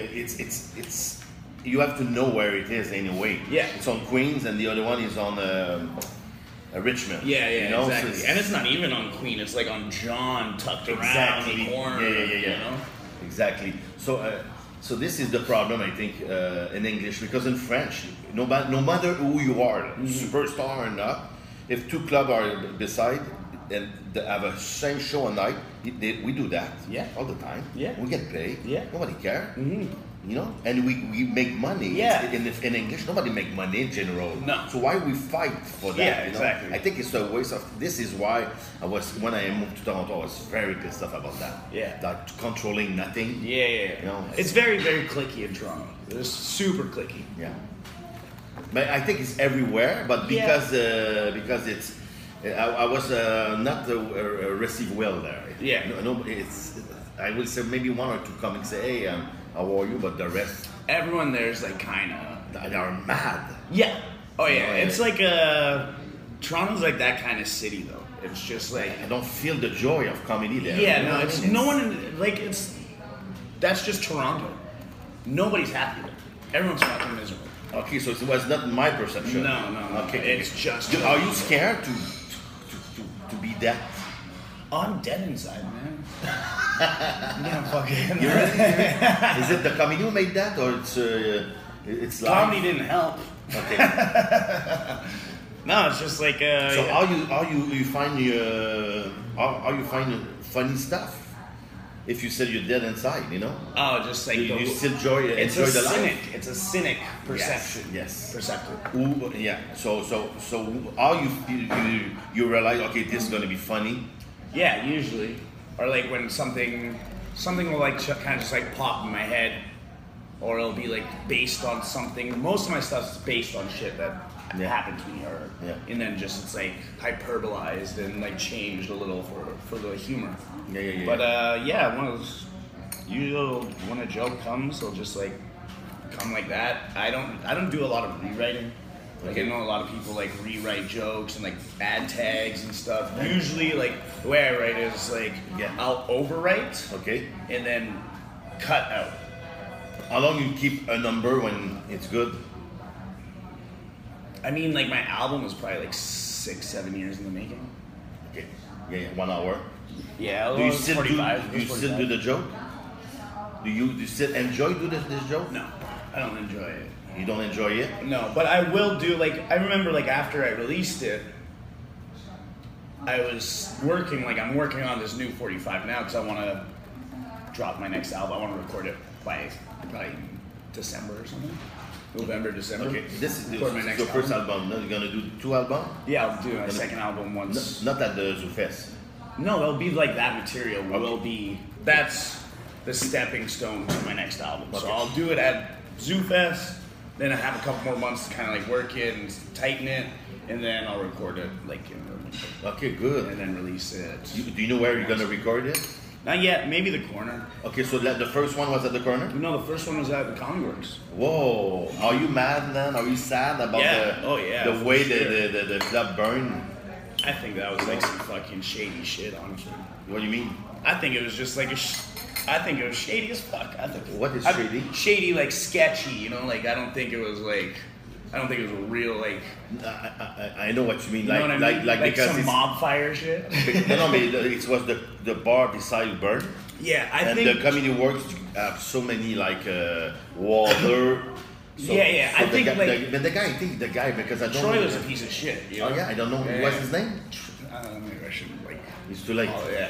it's you have to know where it is anyway. Yeah. It's on Queens, and the other one is on Richmond. Yeah, you know? exactly. So And it's not even on Queen. It's like on John, tucked exactly. around the corner. Yeah. You know? Exactly. So this is the problem, I think, in English, because in French, no matter who you are, superstar or not, if two clubs are beside and they have a same show a night, we do that all the time. Yeah. We get paid. Yeah. Nobody cares. You know, and we make money. Yeah. In English, nobody make money in general. No. So why we fight for that? Yeah, you know? exactly. I think it's a waste of. This is why when I moved to Toronto, I was very pissed off about that. Yeah. That controlling nothing. Yeah. You know, It's very, very cliquey in Toronto. It's super cliquey. Yeah. But I think it's everywhere. But because it's, I was not received well there. Yeah. No, it's. I will say maybe one or two come and say, hey, how are you? But the rest, Everyone there's like kind of. they are mad. Yeah. Oh yeah. Oh, yeah. It's like Toronto's like that kind of city though. It's just like. I don't feel the joy of comedy there. Yeah. You know No. what I It's mean? no one like it's. That's just Toronto. Nobody's happy there. Everyone's fucking miserable. Okay, so it was not my perception. No. Okay. It's just. Are you scared to be that? Oh, I'm dead inside, man. Yeah, fucking. You're really? Is it the comedy who made that, or it's live? Comedy didn't help. Okay. No, it's just like. So how you find how you find funny stuff? If you said you're dead inside, you know. Oh, just like You still it's enjoy a the cynic. life. It's a cynic perception. Yes. Perceptive. Yeah. So how you realize, okay, this is gonna be funny. Yeah, usually, or like when something will like kind of just like pop in my head, or it'll be like based on something. Most of my stuff is based on shit that happened to me, or and then just it's like hyperbolized and like changed a little for the humor. Yeah. But one of those usually when a joke comes, it'll just like come like that. I don't do a lot of rewriting. Like I know a lot of people like rewrite jokes and like add tags and stuff. Usually, like the way I write is like I'll overwrite, Okay. and then cut out. How long you keep a number when it's good? I mean, like my album was probably like 6-7 years in the making. Okay. Yeah. 1 hour. Yeah, Do you still 45. do? You still do the joke? Do you still enjoy do this joke? No, I don't enjoy it. You don't enjoy it? No, but I will do, like, I remember, like, after I released it, I was working, like, I'm working on this new 45 now because I want to drop my next album. I want to record it by probably December or something. November, December. Okay, this is Record my next your first album. No, you're gonna do 2 albums? Yeah, I'll do my second album once. Not at the ZooFest. No, it'll be like that material will be, that's the stepping stone to my next album. So Okay. I'll do it at ZooFest. Then I have a couple more months to kind of like work it and tighten it, and then I'll record it like in Okay, good. and then release it. Do you know where you're gonna record it? Not yet, maybe the corner. Okay, so the first one was at the corner? No, the first one was at the Comedy Works. Whoa, are you mad then? Are you sad about the for way sure. the club burned? I think that was like some fucking shady shit, honestly. What do you mean? I think it was just like I think it was shady as fuck. What is shady? Shady, like sketchy, you know. Like I don't think it was a real like. I know what you mean. You know what I mean? Like because some it's, mob fire shit. no, but it was the bar beside burn. Yeah, I and think the comedy works have so many like water. So, yeah. So I think but the guy because I don't Troy know. was a piece of shit. You know? Oh yeah, I don't know what's his name. Maybe I shouldn't like. It's too late. Oh yeah.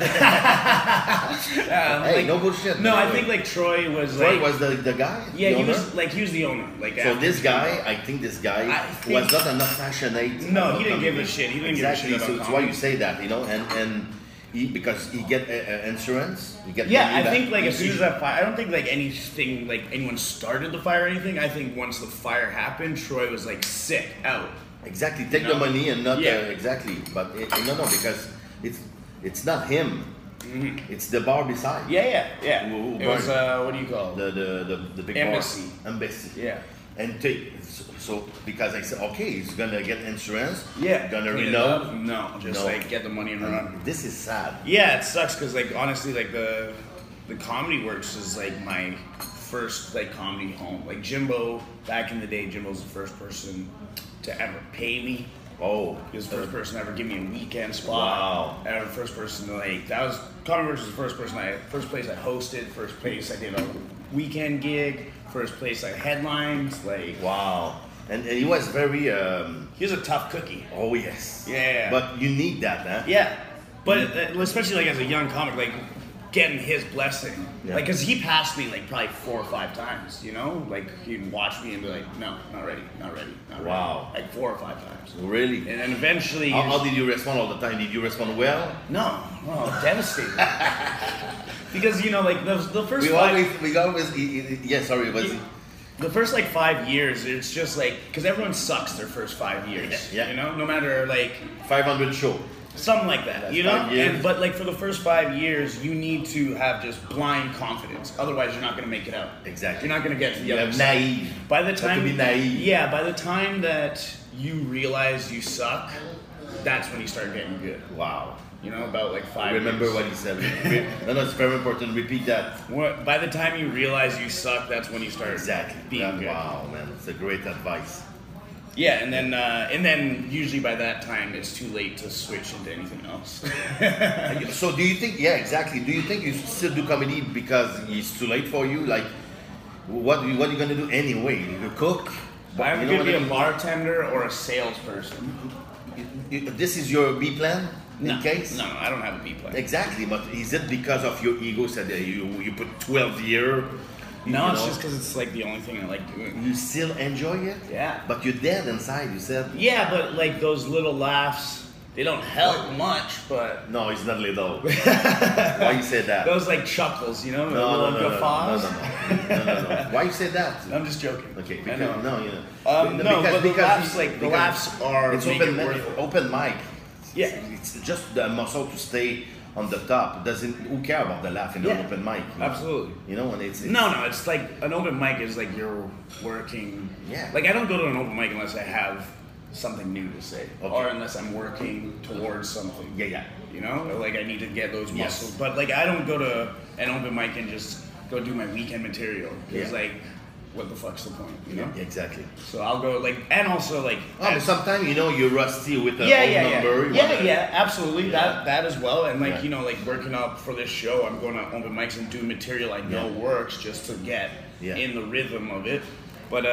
Hey, like, no bullshit. No, I think like Troy was Troy like. was the guy. Yeah, the he owner? was the owner. Like So after this he- guy, I think this guy was not enough passionate. No, about he didn't give a comedy. shit. He didn't exactly. give a shit So about it's why you comedy. say that, you know, and because he get insurance, he get Yeah, money I back. think like as He- soon as that fire, I don't think like anything like anyone started the fire or anything. I think once the fire happened, Troy was like sick out. exactly take You know? the money and not Yeah. exactly, but no, because it's not him. It's the bar beside. Yeah. Who It was burned? what do you call it? The big Embassy. bar. Embassy. Yeah. And so because I said, okay, he's gonna get insurance. Yeah. Gonna renew. No, just like get the money and run. This is sad. Yeah, it sucks because like honestly, like the Comedy Works is like my first like comedy home. Like Jimbo, back in the day, Jimbo's the first person to ever pay me. Oh, he was the first person to ever give me a weekend spot. Wow. And the first person to like, that was, Comedy Works was the first place I hosted, first place I did a weekend gig, first place I headlined, like. Wow. And he was very, he was a tough cookie. Oh yes. Yeah. But you need that, huh? Yeah. But especially like as a young comic, like getting his blessing. Yeah. Like, cause he passed me like probably 4 or 5 times, you know? Like he'd watch me and be like, no, not ready. Wow. Like 4 or 5 times. Really? And then eventually. How did you respond all the time? Did you respond well? No, devastated. Because, you know, like the first the first like 5 years, it's just like, cause everyone sucks their first 5 years. Yeah. You know, no matter like 500 show. Something like that, you know? But like for the first 5 years, you need to have just blind confidence. Otherwise, you're not going to make it out. Exactly. You're not going to get to the other side. Naive. By the time, to be naive. Yeah, by the time that you realize you suck, that's when you start getting good. Wow. You know, about like 5 years. Remember what he said. No, it's very important. Repeat that. By the time you realize you suck, that's when you start being good. Wow, man. It's a great advice. Yeah, and then usually by that time it's too late to switch into anything else. So do you think? Yeah, exactly. Do you think you still do comedy because it's too late for you? Like, what are you gonna do anyway? You cook? I'm gonna be a bartender or a salesperson. This is your B plan? No, in case? No, I don't have a B plan. Exactly, but is it because of your ego? Said that you put 12 years. No, it's just because it's like the only thing I like doing. You still enjoy it? Yeah. But you're dead inside, you said? Yeah, but like those little laughs, they don't help much, but... No, it's not little. Why you say that? Those like chuckles, you know? No. Why you say that? I'm just joking. Okay, because, no, you know. Because the laughs, like, the laughs are... It's open mic. Yeah. It's just the muscle to stay on the top. Who care about the laugh in an open mic? Absolutely. You know, and it's no, it's like an open mic is like you're working. Yeah. Like I don't go to an open mic unless I have something new to say, or unless I'm working towards something. Yeah. You know, like I need to get those muscles. But like I don't go to an open mic and just go do my weekend material. It's like, what the fuck's the point? You know? Yeah, exactly. So I'll go like, and also like. But sometimes you're rusty with the number. Yeah, absolutely. Yeah. That as well, and like you know, like working up for this show, I'm going to open mics and do material I know works just to get in the rhythm of it. But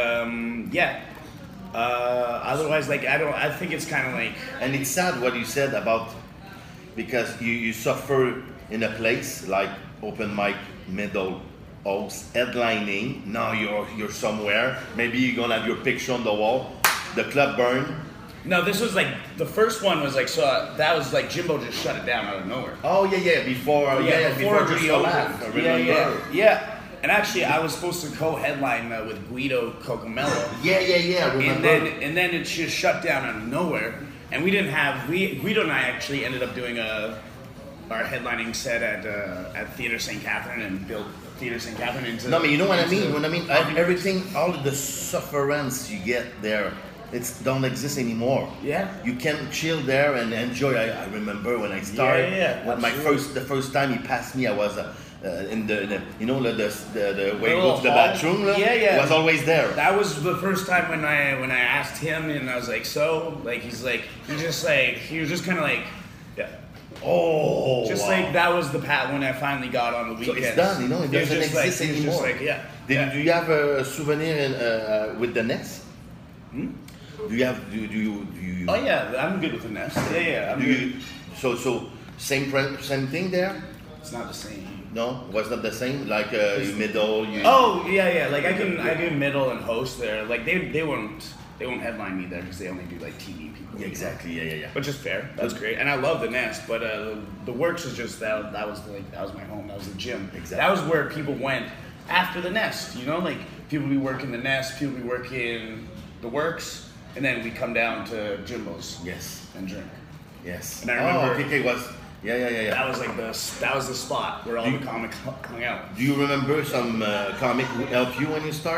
otherwise, like I think it's kind of like. And it's sad what you said about, because you suffer in a place like open mic, middle. Headlining. Now you're somewhere. Maybe you're gonna have your picture on the wall. The club burn. No, this was like the first one was like that was like Jimbo just shut it down out of nowhere. Oh yeah. Before just a laugh. Yeah. And actually, I was supposed to co-headline with Guido Cocomelo. Yeah. Remember? And then it just shut down out of nowhere. And we didn't have Guido and I actually ended up doing our headlining set at Theatre St. Catherine and built Theatre St. Catherine into... No, but you know what I mean? When I mean everything, all of the sufferance you get there, it don't exist anymore. Yeah. You can chill there and enjoy. I remember when I started, when the first time he passed me, I was in the way you go to the bathroom. Was always there. That was the first time when I asked him, and I was like, so, like he was just kind of like, yeah. Oh, like that was the path when I finally got on the weekend. So it's done, it doesn't exist anymore. Do you have a souvenir with the Nest? Do you? Oh yeah, I'm good with the Nest. Yeah. So same thing there? It's not the same. No, was not the same. Like middle. Oh yeah. Like I do middle and host there. Like they won't headline me there because they only do like TV people. Exactly. Yeah. Which is fair. That's great, and I love the Nest. But the Works is just that was my home. That was the gym. Exactly. That was where people went after the Nest. You know, like people be working the Nest, people be working the Works, and then we come down to Jimbo's. Yes. And drink. Yes. And I remember PK was. Yeah. That was like that was the spot where all the comics hung out. Do you remember some comic who helped you when you start?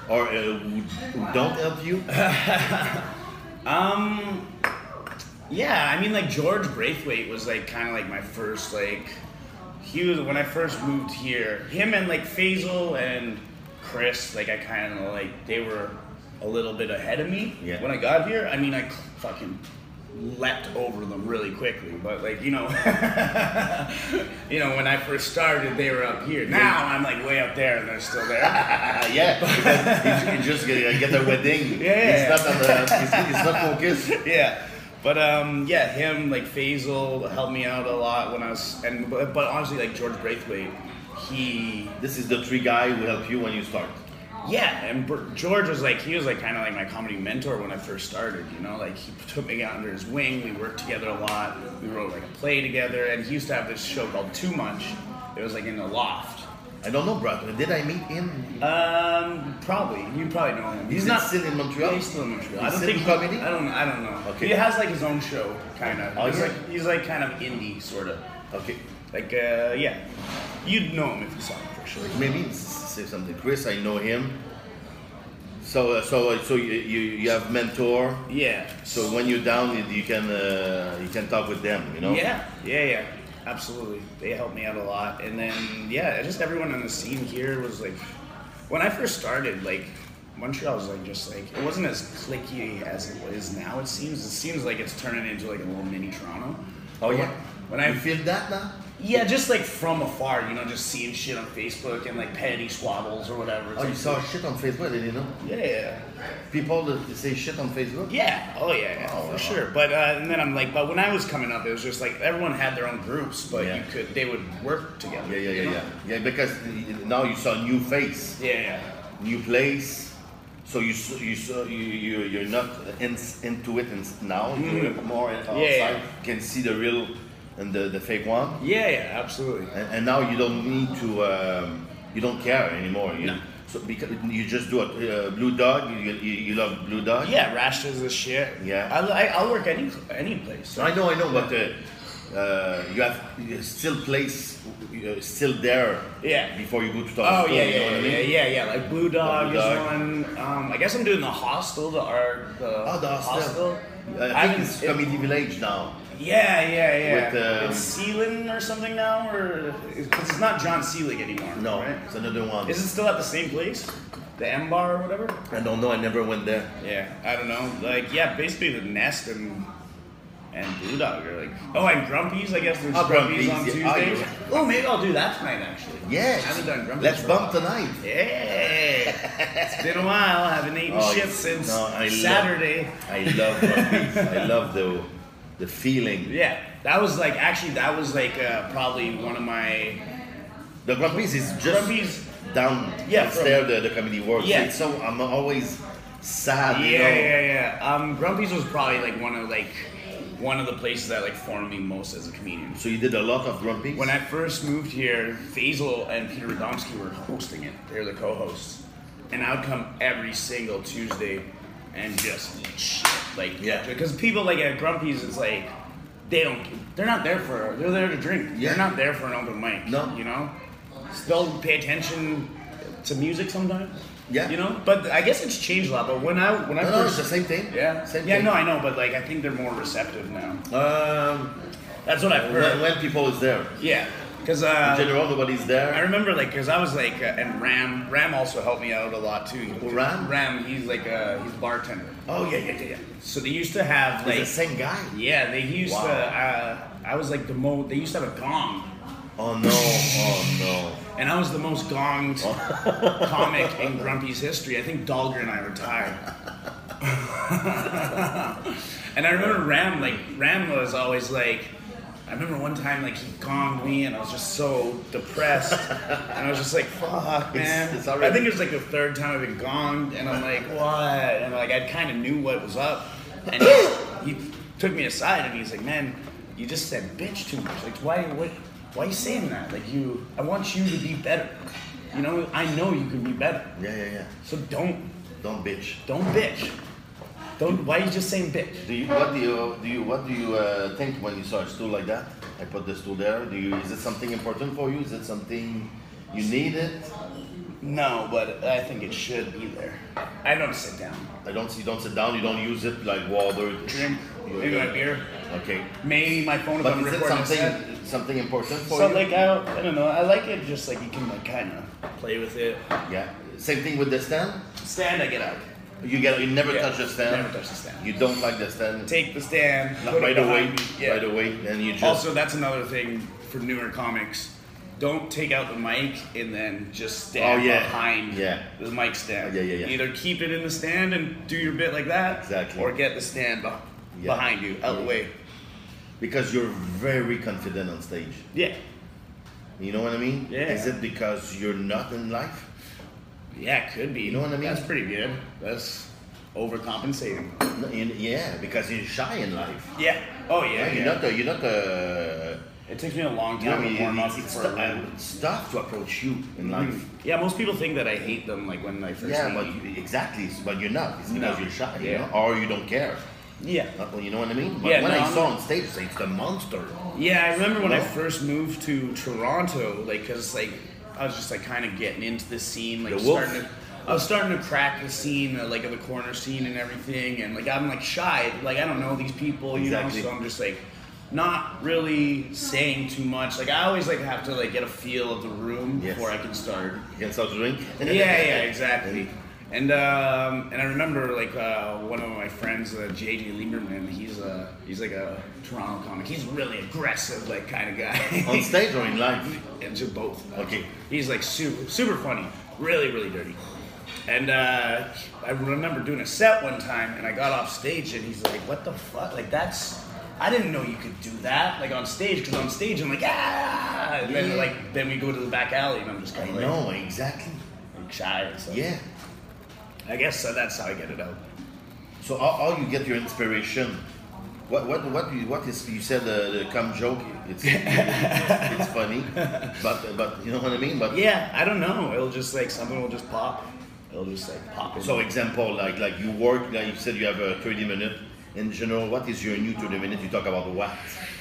or who don't help you? Yeah, I mean, like George Braithwaite was like kind of like my first like. He was when I first moved here. Him and like Faisal and Chris, like I kind of like they were a little bit ahead of me when I got here. I mean, I fucking leapt over them really quickly, but like you know, when I first started, they were up here. Now I'm like way up there, and they're still there. Yeah, because you just get the wedding. Yeah, it's not on the. It's not focused. Yeah. But yeah, him like Faisal helped me out a lot when I was, but honestly, like George Braithwaite, This is the three guy who helped you when you start. Yeah, and George was like kind of like my comedy mentor when I first started. You know, like he took me under his wing. We worked together a lot. We wrote like a play together, and he used to have this show called Too Much. It was like in the loft. I don't know, brother. Did I meet him? Probably. You probably know him. He's not still in Montreal. Yeah, he's still in Montreal. I don't think comedy. I don't know. Okay. He has like his own show, kind of. Oh, He's like kind of indie, sort of. Okay. Like yeah, you'd know him if you saw him for sure. Maybe say something. Chris, I know him. So you have mentor. Yeah. So when you're down, you can talk with them. You know. Yeah. Absolutely. They helped me out a lot. And then, yeah, just everyone on the scene here was like, when I first started, like, Montreal was like, just like, it wasn't as cliquey as it is now, it seems. It seems like it's turning into like a little mini Toronto. Oh, yeah? When I you feel that now? Yeah, just like from afar, you know, just seeing shit on Facebook and like petty squabbles or whatever. It's you like, saw shit on Facebook, did you know? Yeah. People that say shit on Facebook? Yeah. Oh, yeah, for sure. But and then I'm like, but when I was coming up, it was just like everyone had their own groups, but they would work together. Yeah, because now you saw a new face. Yeah. New place. So you're not into it now. You're more outside. You can see the real and the fake one. Yeah, absolutely. And now you don't need to. You don't care anymore. No. So because you just do a Blue Dog. You love Blue Dog. Yeah, Rashta's the shit. Yeah. I'll work any place. So. I know, but you have still place still there. Yeah. Before you go to talk. Oh yeah, you know what I mean? Yeah. Like Blue Dog is one. I guess I'm doing the hostel. The hostel. I think it's Comedy Village now. Yeah. With, it's Seelan or something now, or because it's not John Seelig anymore. No, right? It's another one. Is it still at the same place? The M Bar or whatever? I don't know. I never went there. Yeah, I don't know. Like, yeah, basically the Nest and Blue Dog are like. Oh, and Grumpy's. I guess there's Grumpy's on Tuesdays. Oh, maybe I'll do that tonight actually. Yeah. I haven't done Grumpy's. Let's bump tonight. Yeah. It's been a while. I haven't eaten shit since Saturday. I love Grumpy's. I love the feeling. Yeah, that was like probably one of my. The Grumpy's is just down there. The comedy works. Yeah. So I'm always sad. Yeah. Grumpy's was probably like one of the places that like formed me most as a comedian. So you did a lot of Grumpy's? When I first moved here, Faisal and Peter Radomski were hosting it. They were the co-hosts, and I would come every single Tuesday and just eat shit. Because people like at Grumpy's, it's like they're there to drink. Yeah. They're not there for an open mic. No. You know? They'll pay attention to music sometimes. Yeah. You know? But I guess it's changed a lot. But when I it's first the same thing. Yeah. Same thing. thing. No, I know, but like I think they're more receptive now. That's what I've heard. When people is there. Yeah. Because in general, nobody's there. I remember, because I was and Ram also helped me out a lot too. Ram? Ram, he's he's a bartender. Oh yeah. So they used to have the same guy. Yeah, they used to. I was like they used to have a gong. Oh no. And I was the most gonged comic in Grumpy's history. I think Dahlgren and I retired. And I remember Ram was always like. I remember one time, he gonged me, and I was just so depressed. And I was just like, fuck, man. I think it was, the third time I've been gonged, and I'm like, what? And, I kind of knew what was up. And he took me aside, and he's like, man, you just said bitch too much. Why are you saying that? I want you to be better. You know, I know you can be better. Yeah. So don't bitch. Don't bitch. Why are you just saying bitch? What do you think when you saw a stool like that? I put the stool there. Is it something important for you? Is it something You need it? No, but I think it should be there. I don't sit down. You don't sit down, you don't use it like water. Drink, maybe my beer. Okay. Maybe my phone if But I'm is it recording something important for so you? like I don't know. I like it just like you can like kind of play with it. Yeah. Same thing with the stand? Stand, I get out. You never touch the stand? Never touch the stand. You don't like the stand? Take the stand, Not put right it away, behind me. Yeah. right away, and you just... Also, that's another thing for newer comics. Don't take out the mic and then just stand behind the mic stand. Yeah. Either keep it in the stand and do your bit like that, exactly, or get the stand behind you, out the way. Because you're very confident on stage. Yeah. You know what I mean? Yeah. Is it because you're not in life? Yeah, it could be. You know what I mean? That's pretty good. That's overcompensating. Yeah, because you're shy in life. Yeah. Oh yeah. You're not a. It takes me a long time to warm up for it's tough to approach you in life. Yeah, most people think that I hate them like when I first meet. Exactly, but you're not. It's because you're shy, Yeah. you know, or you don't care. Yeah. You know what I mean? But Yeah, when no, I saw on stage, it's the monster. Yeah, I remember when I first moved to Toronto, like, cause like I was just like kind of getting into the scene, like I was starting to crack the scene, like of the corner scene and everything, and like I'm like shy, like I don't know these people, you know, so I'm just like not really saying too much. Like I always like have to like get a feel of the room before I can start. You can start to drink. Yeah, exactly. And I remember like one of my friends, JJ Lieberman. He's like a Toronto comic. He's really aggressive, like kind of guy. On stage or in life? And just both. Okay. He's like super funny, really dirty. And I remember doing a set one time, and I got off stage, and he's like, "What the fuck? Like I didn't know you could do that, like on stage. Because on stage, I'm like, ah." And then we go to the back alley, and I'm just kind of like, no, exactly. I'm shy and stuff. Yeah. I guess that's how I get it out. So how you get your inspiration? What is you said the cum joke? It's funny, but you know what I mean. But yeah, I don't know. It'll just like something will just pop. It'll just like pop in. So example, like you work, like you said you have a 30-minute. In general, what is your new 30-minute? You talk about what?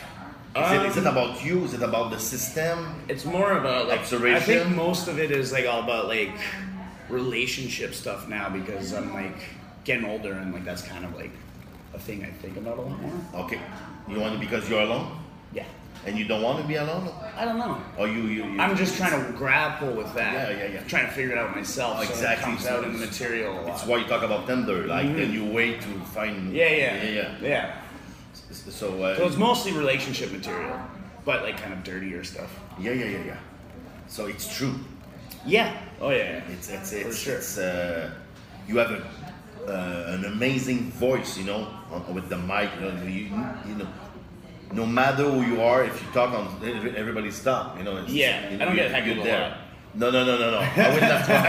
Is it about you? Is it about the system? It's more about like observation. I think most of it is like all about like relationship stuff now because I'm like getting older and like that's kind of like a thing I think about a lot more. Okay, you want it because you're alone? Yeah. And you don't want to be alone? I don't know. Or you I'm just trying to grapple with that. Yeah. Trying to figure it out myself. Exactly. So it comes out in the material a lot. It's why you talk about Tinder, like then you wait to find. Yeah. So it's mostly relationship material, but like kind of dirtier stuff. Yeah. So it's true. Yeah. Oh yeah. It's for sure. It's you have an amazing voice, you know, with the mic. You know, no matter who you are, if you talk on, everybody stop. You know. I don't get heckled a lot. No. I would not try.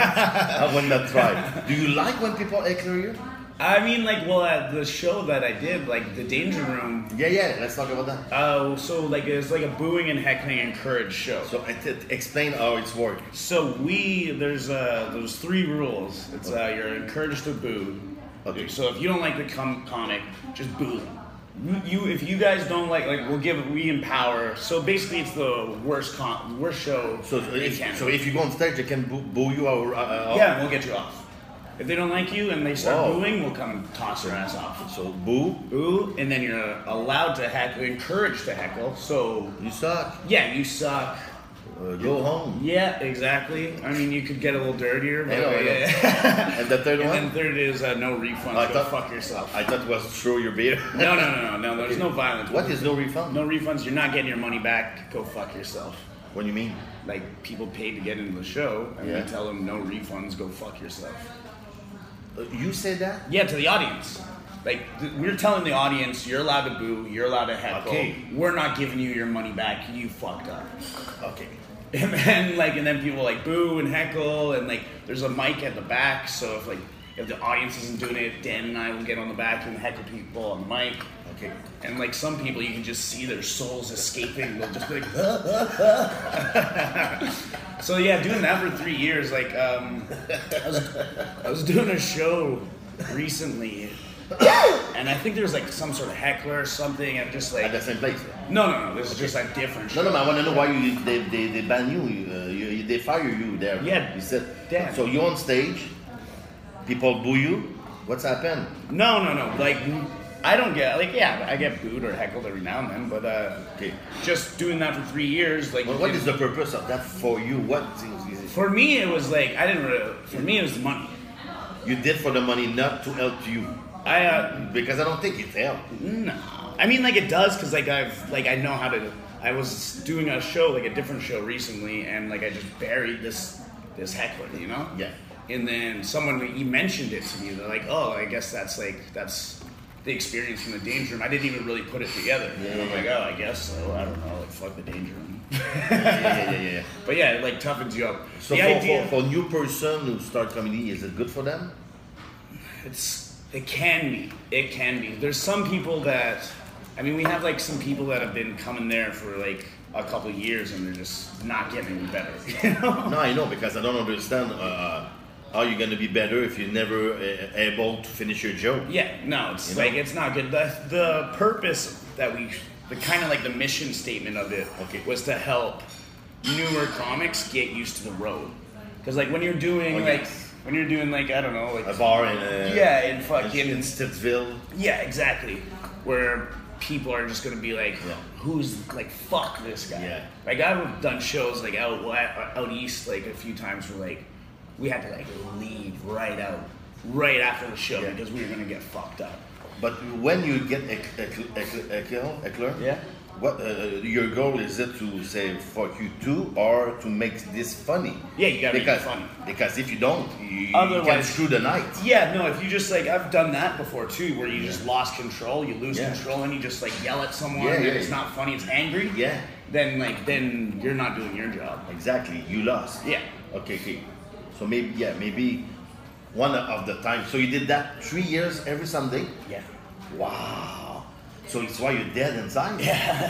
I would not try. Do you like when people heckle you? I mean, like, well, at the show that I did, like, the Danger Room. Yeah, let's talk about that. So, like, it's like a booing and heckling encouraged show. So, explain how it's work. So, there's 3 rules. It's, you're encouraged to boo. Okay. So, if you don't like the comic, just boo them. If you guys don't like, we empower. So, basically, it's the worst show So if you go on stage, they can boo you or... yeah, we'll get you off. If they don't like you and they start booing, we'll come and toss your ass off. So boo, and then you're allowed to heckle, encouraged to heckle. So you suck. Yeah, you suck. Go home. Yeah, exactly. I mean, you could get a little dirtier. But yeah. And the third one? And then third is no refunds. Go fuck yourself. I thought it was throw your beer. No. There's no violence. What is no refund? No refunds. You're not getting your money back. Go fuck yourself. What do you mean? Like people paid to get into the show, and we tell them no refunds. Go fuck yourself. You said that? Yeah, to the audience. Like, we're telling the audience, you're allowed to boo, you're allowed to heckle. Okay. We're not giving you your money back, you fucked up. Okay. And then people like boo and heckle, and like, there's a mic at the back, so if the audience isn't doing it, Dan and I will get on the back and heckle people on the mic. Okay. And like some people, you can just see their souls escaping. They'll just be like, So yeah, doing that for 3 years, like I was doing a show recently, And I think there's like some sort of heckler or something, and just like At the same place. no, this is just like different. No, I want to know why they ban you. They fire you there. Yeah. You said. Damn. So you're on stage. People boo you. What's happened? No. Like, I don't get like I get booed or heckled every now and then, but Okay. just doing that for 3 years, like. Well, what is the purpose of that for you? What is it? For me, it was like I didn't really. For me, it was the money. You did for the money, not to help you. Because I don't think it helped. No, I mean like it does because like I know how to. I was doing a show, like a different show recently, and like I just buried this heckler, you know. Yeah. And then someone he mentioned it to me. They're like, oh, I guess that's the experience from the Danger Room. I didn't even really put it together. Yeah, and I'm like, oh, I guess so. I don't know. Like fuck the Danger Room. Yeah. But yeah, it like toughens you up. So for a new person who start comedy, is it good for them? It can be. There's some people that, I mean, we have like some people that have been coming there for like a couple of years and they're just not getting any better. You know? No, I know, because I don't understand how you're gonna be better if you're never able to finish your joke. Yeah, no, it's like it's not good. The purpose that the kind of like the mission statement of it was to help newer comics get used to the road. Because like when you're doing when you're doing like I don't know like a bar in fucking in Stittsville. Yeah, exactly. Where people are just gonna be like, who's like fuck this guy. Yeah. Like I've done shows like out east like a few times where like we had to like leave right after the show because we were gonna get fucked up. But when you get a yeah. What your goal is it to say fuck you too, or to make this funny? Yeah, you gotta make it funny. Because if you don't, you can Otherwise, screw the night. Yeah, no. If you just like, I've done that before too, where you just lost control, you lose control, and you just like yell at someone, and it's not funny, it's angry. Yeah. Then you're not doing your job. Exactly, you lost. Yeah. Okay. So maybe one of the time. So you did that 3 years every Sunday. Yeah. Wow. So it's why you're dead inside. Yeah.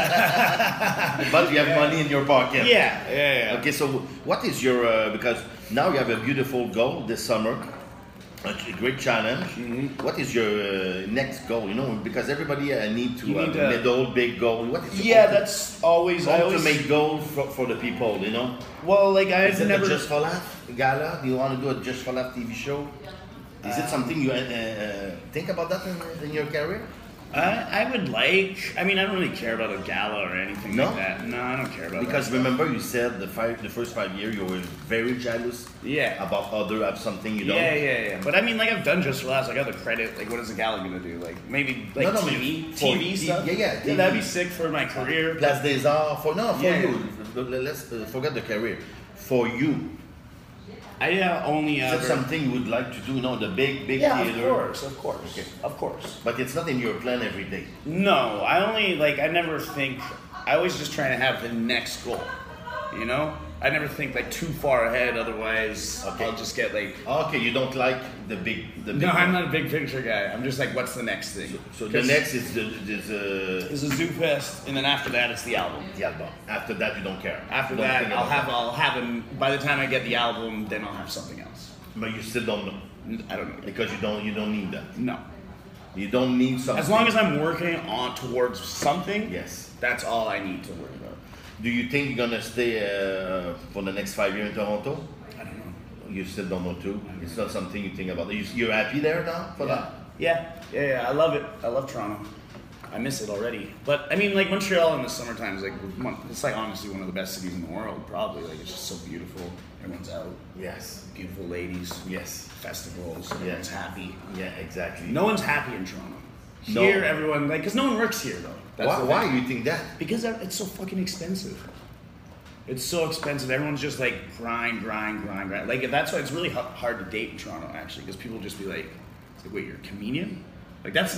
But you have money in your pocket. Yeah. Okay, so what is your, because now you have a beautiful goal this summer, a great challenge. Mm-hmm. What is your next goal? You know, because everybody need to have a middle, big goal. What is your that's always, ultimate goal for the people, you know? Well, like Is it a Just for Laugh gala? Do you want to do a Just for Laugh TV show? Is it something you think about that in your career? I would like. I mean, I don't really care about a gala or anything like that. No, I don't care about because that. Remember, you said the first 5 years you were very jealous. Yeah. About other have something you don't. Yeah. But I mean, like I've done Just for Laughs. I got the credit. Like, what is a gala gonna do? Like maybe like TV stuff. Yeah. TV. That'd be sick for my career. Place des Arts for you. Let's forget the career. For you. I only Is that something you would like to do? No, the big yeah, theater. Of course. Okay. Of course. But it's not in your plan every day. No, I never think. I always just try to have the next goal. You know, I never think like too far ahead. Otherwise, I'll just get like. Okay, you don't like the big. No, I'm not a big picture guy. I'm just like, what's the next thing? So the next is is a Zoo Fest, and then after that, it's the album. The album. After that, you don't care. After that, I'll have him. By the time I get the album, then I'll have something else. But you still don't know. I don't know because you don't need that. No. You don't need something. As long as I'm working on towards something. Yes. That's all I need to worry about. Do you think you're gonna stay for the next 5 years in Toronto? I don't know. You still don't know too? It's not something you think about. You're happy there now for that? Yeah. I love it. I love Toronto. I miss it already. But I mean, like Montreal in the summertime is like it's like honestly one of the best cities in the world. Probably like it's just so beautiful. Everyone's out. Yes. Beautiful ladies. Yes. Festivals. Everyone's happy. Yeah, exactly. No one's happy in Toronto. Here, everyone because no one works here though. Why do you think that? Because it's so fucking expensive. It's so expensive. Everyone's just like grind. Like that's why it's really hard to date in Toronto actually, because people just be like, "Wait, you're a comedian? Like that's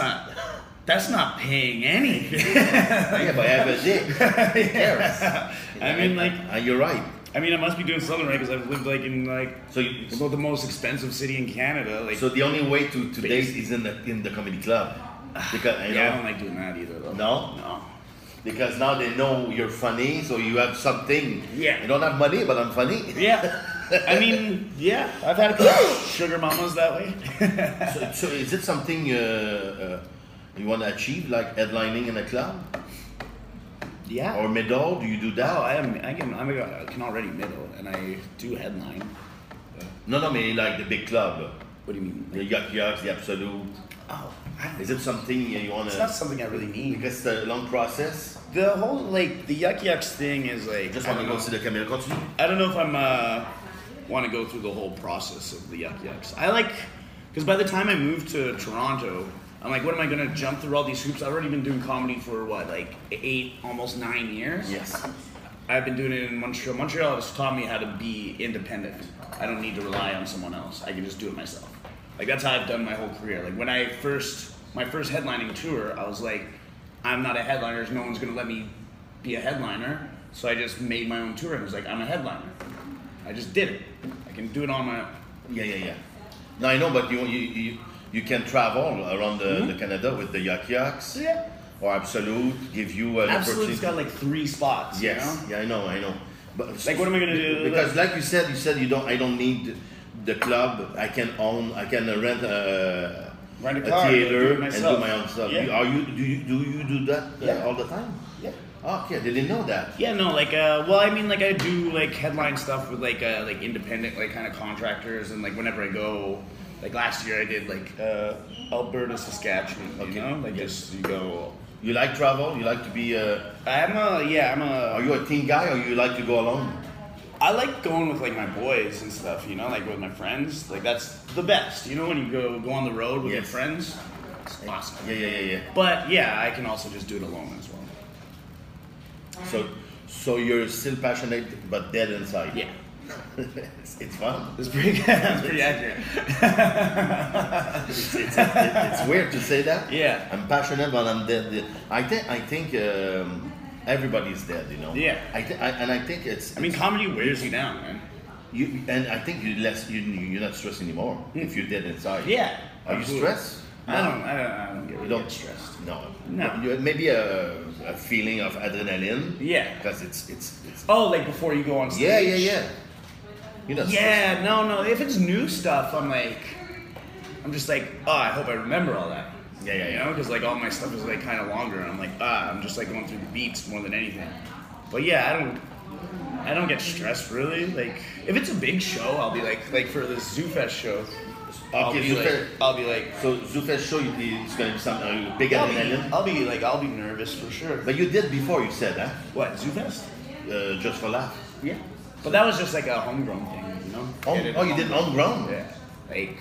not paying anything." Yeah, but I have a dick. Who cares? I mean, like, you're right. I mean, I must be doing something right because I've lived like in the most expensive city in Canada. Like, so the only way to date is in the comedy club. Because I don't like doing that either though. No. Because now they know you're funny, so you have something. Yeah. You don't have money, but I'm funny. Yeah. I mean, yeah, I've had a couple sugar mamas that way. So is it something you want to achieve, like headlining in a club? Yeah. Or middle? Do you do that? Oh, I can already middle, and I do headline. No, I mean like the big club. What do you mean? The Yuck Yucks, the Absolute. Oh, Is it something you want to... It's not something I really need. Because it's a long process. The whole, like, the Yuck Yucks thing is like... Just want to go see the camera. Continue. I don't know if I'm, want to go through the whole process of the Yuck Yucks. I like... Because by the time I moved to Toronto, I'm like, what am I going to jump through all these hoops? I've already been doing comedy for, what, like 8, almost 9 years? Yes. I've been doing it in Montreal. Montreal has taught me how to be independent. I don't need to rely on someone else. I can just do it myself. Like, that's how I've done my whole career. Like, when my first headlining tour, I was like, I'm not a headliner. No one's going to let me be a headliner. So I just made my own tour and was like, I'm a headliner. I just did it. I can do it on my own. Yeah. No, I know, but you can travel around the Canada with the Yuck Yucks. Yeah. Or Absolute, give you an Absolute's got like 3 spots. Yes. You know? Yeah, I know. But like, what am I gonna do? Because, like you said, I don't need the club. I can rent a theater and do my own stuff. Yeah. Do you do that all the time? Yeah. Oh, okay, I didn't know that. Yeah, no, like, well, I mean, like, I do like headline stuff with like independent like kind of contractors, and like whenever I go. Like last year, I did like Alberta, Saskatchewan. You know, like just you go. You like travel? You like to be? Are you a team guy, or you like to go alone? I like going with like my boys and stuff. You know, like with my friends. Like that's the best. You know, when you go on the road with your friends, it's awesome. Yeah. But yeah, I can also just do it alone as well. So you're still passionate, but dead inside. Yeah. It's fun. It's pretty good. It's pretty accurate. It's weird to say that. Yeah. I'm passionate, but I'm dead. I think everybody's dead. You know. Yeah. I think it's. I mean, comedy wears you down, man. And I think you're not stressed anymore if you're dead inside. Yeah. Are you stressed? No. I don't get stressed. No. No. Maybe a feeling of adrenaline. Yeah. Because it's. Oh, like before you go on stage. Yeah. You know. Yeah, no. If it's new stuff, I'm just like, oh, I hope I remember all that. Yeah. You know, because like all my stuff is like kind of longer, and I'm like, I'm just like going through the beats more than anything. But yeah, I don't get stressed really. Like if it's a big show, I'll be like for the ZooFest show. Okay, I'll be like. So ZooFest show, it's gonna be some big adrenaline. I'll be nervous for sure. But you did before, you said, huh? What, ZooFest? Just for laugh. Yeah. But that was just like a homegrown thing, you know? You did homegrown? Yeah. Like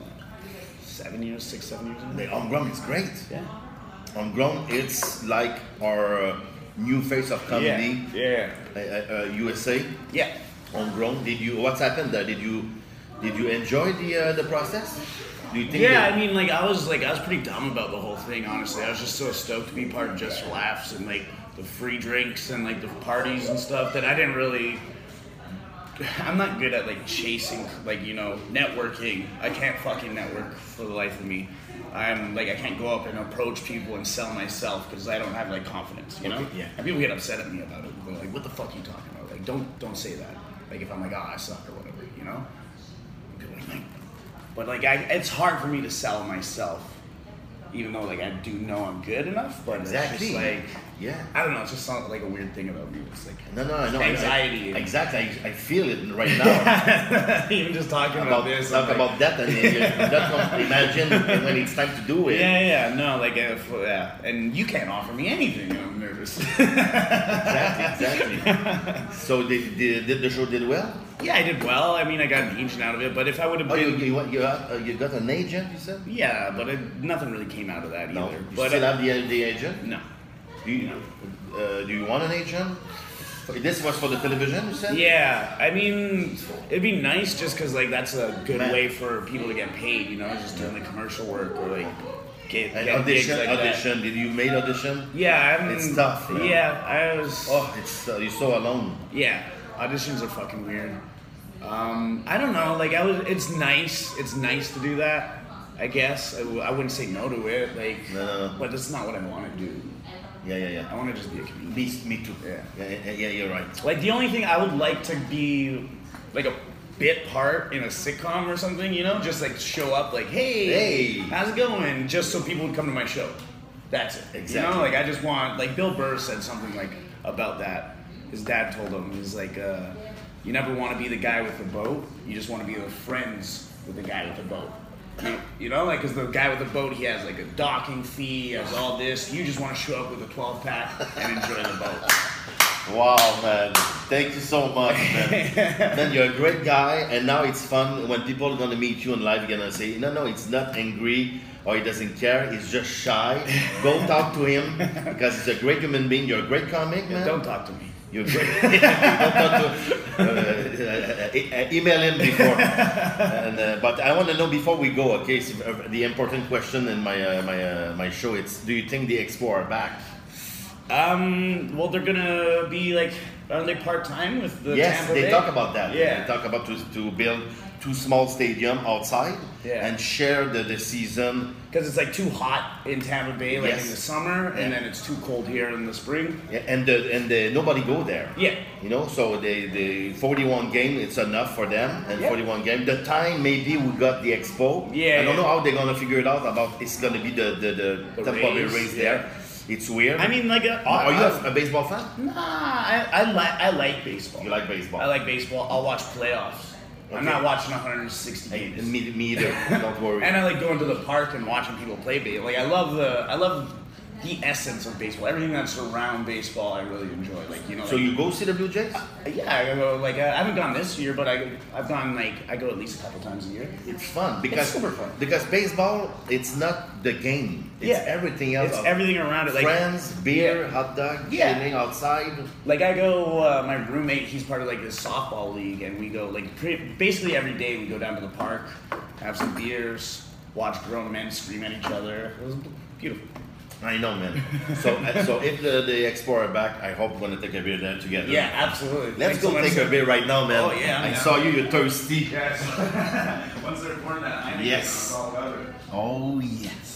6-7 years ago. The homegrown is great. Yeah. Homegrown, it's like our new face of comedy. Yeah. USA. Yeah. Homegrown. What's happened there? Did you enjoy the process? Do you think? Yeah, I mean, like I was pretty dumb about the whole thing. Honestly, I was just so stoked to be part of Just for Laughs and like the free drinks and like the parties and stuff that I didn't really. I'm not good at like chasing, like, you know, networking. I can't fucking network for the life of me. I can't go up and approach people and sell myself because I don't have like confidence, you know? Okay, yeah. And people get upset at me about it. They're like, what the fuck are you talking about? Like, don't say that. Like, if I'm like, I suck or whatever, you know? And people are like, but like, it's hard for me to sell myself, even though like I do know I'm good enough. But exactly. It's just like, yeah. I don't know. It's just not like a weird thing about me. It's like no, I know anxiety. Exactly. I feel it right now. Even just talking about this. Talk about that, and you don't imagine when it's time to do it. Yeah. No, like and you can't offer me anything. And I'm nervous. Exactly. So did the show did well? Yeah, I did well. I mean, I got an agent out of it, but if I would have been... you got an agent, you said? Yeah, but nothing really came out of that either. You but still have the agent? No. Do you want an agent? This was for the television, you said? Yeah, I mean, it'd be nice just because, like, that's a good way for people to get paid, you know, just doing, like, commercial work or, like, get audition. Like audition. Did you make audition? Yeah, it's tough, man. Yeah, I was... Oh, it's you're so alone. Yeah, auditions are fucking weird. I don't know, like, it's nice to do that, I guess. I wouldn't say no to it, like, no. But it's not what I want to do. Yeah. I want to just be a comedian. Me too. Yeah, you're right. Like, the only thing I would like to be, like, bit part in a sitcom or something, you know, just like show up like, hey, how's it going? Just so people would come to my show. That's it. Exactly. You know, like I just want, like Bill Burr said something like about that. His dad told him, he's like, you never want to be the guy with the boat. You just want to be the friends with the guy with the boat. You know, like, because the guy with the boat, he has like a docking fee, he has all this. You just want to show up with a 12-pack and enjoy the boat. Wow, man. Thank you so much, man. Man, you're a great guy, and now it's fun when people are going to meet you in live, you're going to say, no, it's not angry or he doesn't care, he's just shy. Go talk to him because he's a great human being. You're a great comic, man. Don't talk to me. You're great. Don't talk to email him before. And, but I want to know before we go, okay, so the important question in my show, it's, do you think the Expo are back? Well, they're gonna be like, aren't they part-time with the Tampa Bay? Yes, they talk about that. Yeah. They talk about to build 2 small stadiums outside and share the season. Because it's like too hot in Tampa Bay, like in the summer, and then it's too cold here in the spring. Yeah, and nobody go there. Yeah. You know, so the 41 game, it's enough for them, and 41 game. The time maybe we got the Expo. Yeah. I don't know how they're gonna figure it out about it's gonna be the Tampa Bay Rays there. It's weird. I mean, like, are you a baseball fan? Nah, I like baseball. You like baseball? I like baseball. I'll watch playoffs. Okay. I'm not watching 160 games. Me either. Don't worry. And I like going to the park and watching people play baseball. Like I love the essence of baseball. Everything that's around baseball, I really enjoy. Like, you know. So you go see the Blue Jays? Yeah, I go. Like I haven't gone this year, but I've gone I go at least a couple times a year. It's fun because it's super fun. Because baseball, it's not the game. It's everything else. It's everything around it. Like friends, beer, hot dog, chilling outside. Like I go. My roommate, he's part of like this softball league, and we go like basically every day. We go down to the park, have some beers, watch grown men scream at each other. It was beautiful. I know, man. So if the Expo are back, I hope we're gonna take a beer there together. Yeah, absolutely. Let's go take a beer right now, man. Oh yeah. I saw you're thirsty. Yeah. Once they're pouring that, I yes. all about it. Oh yes.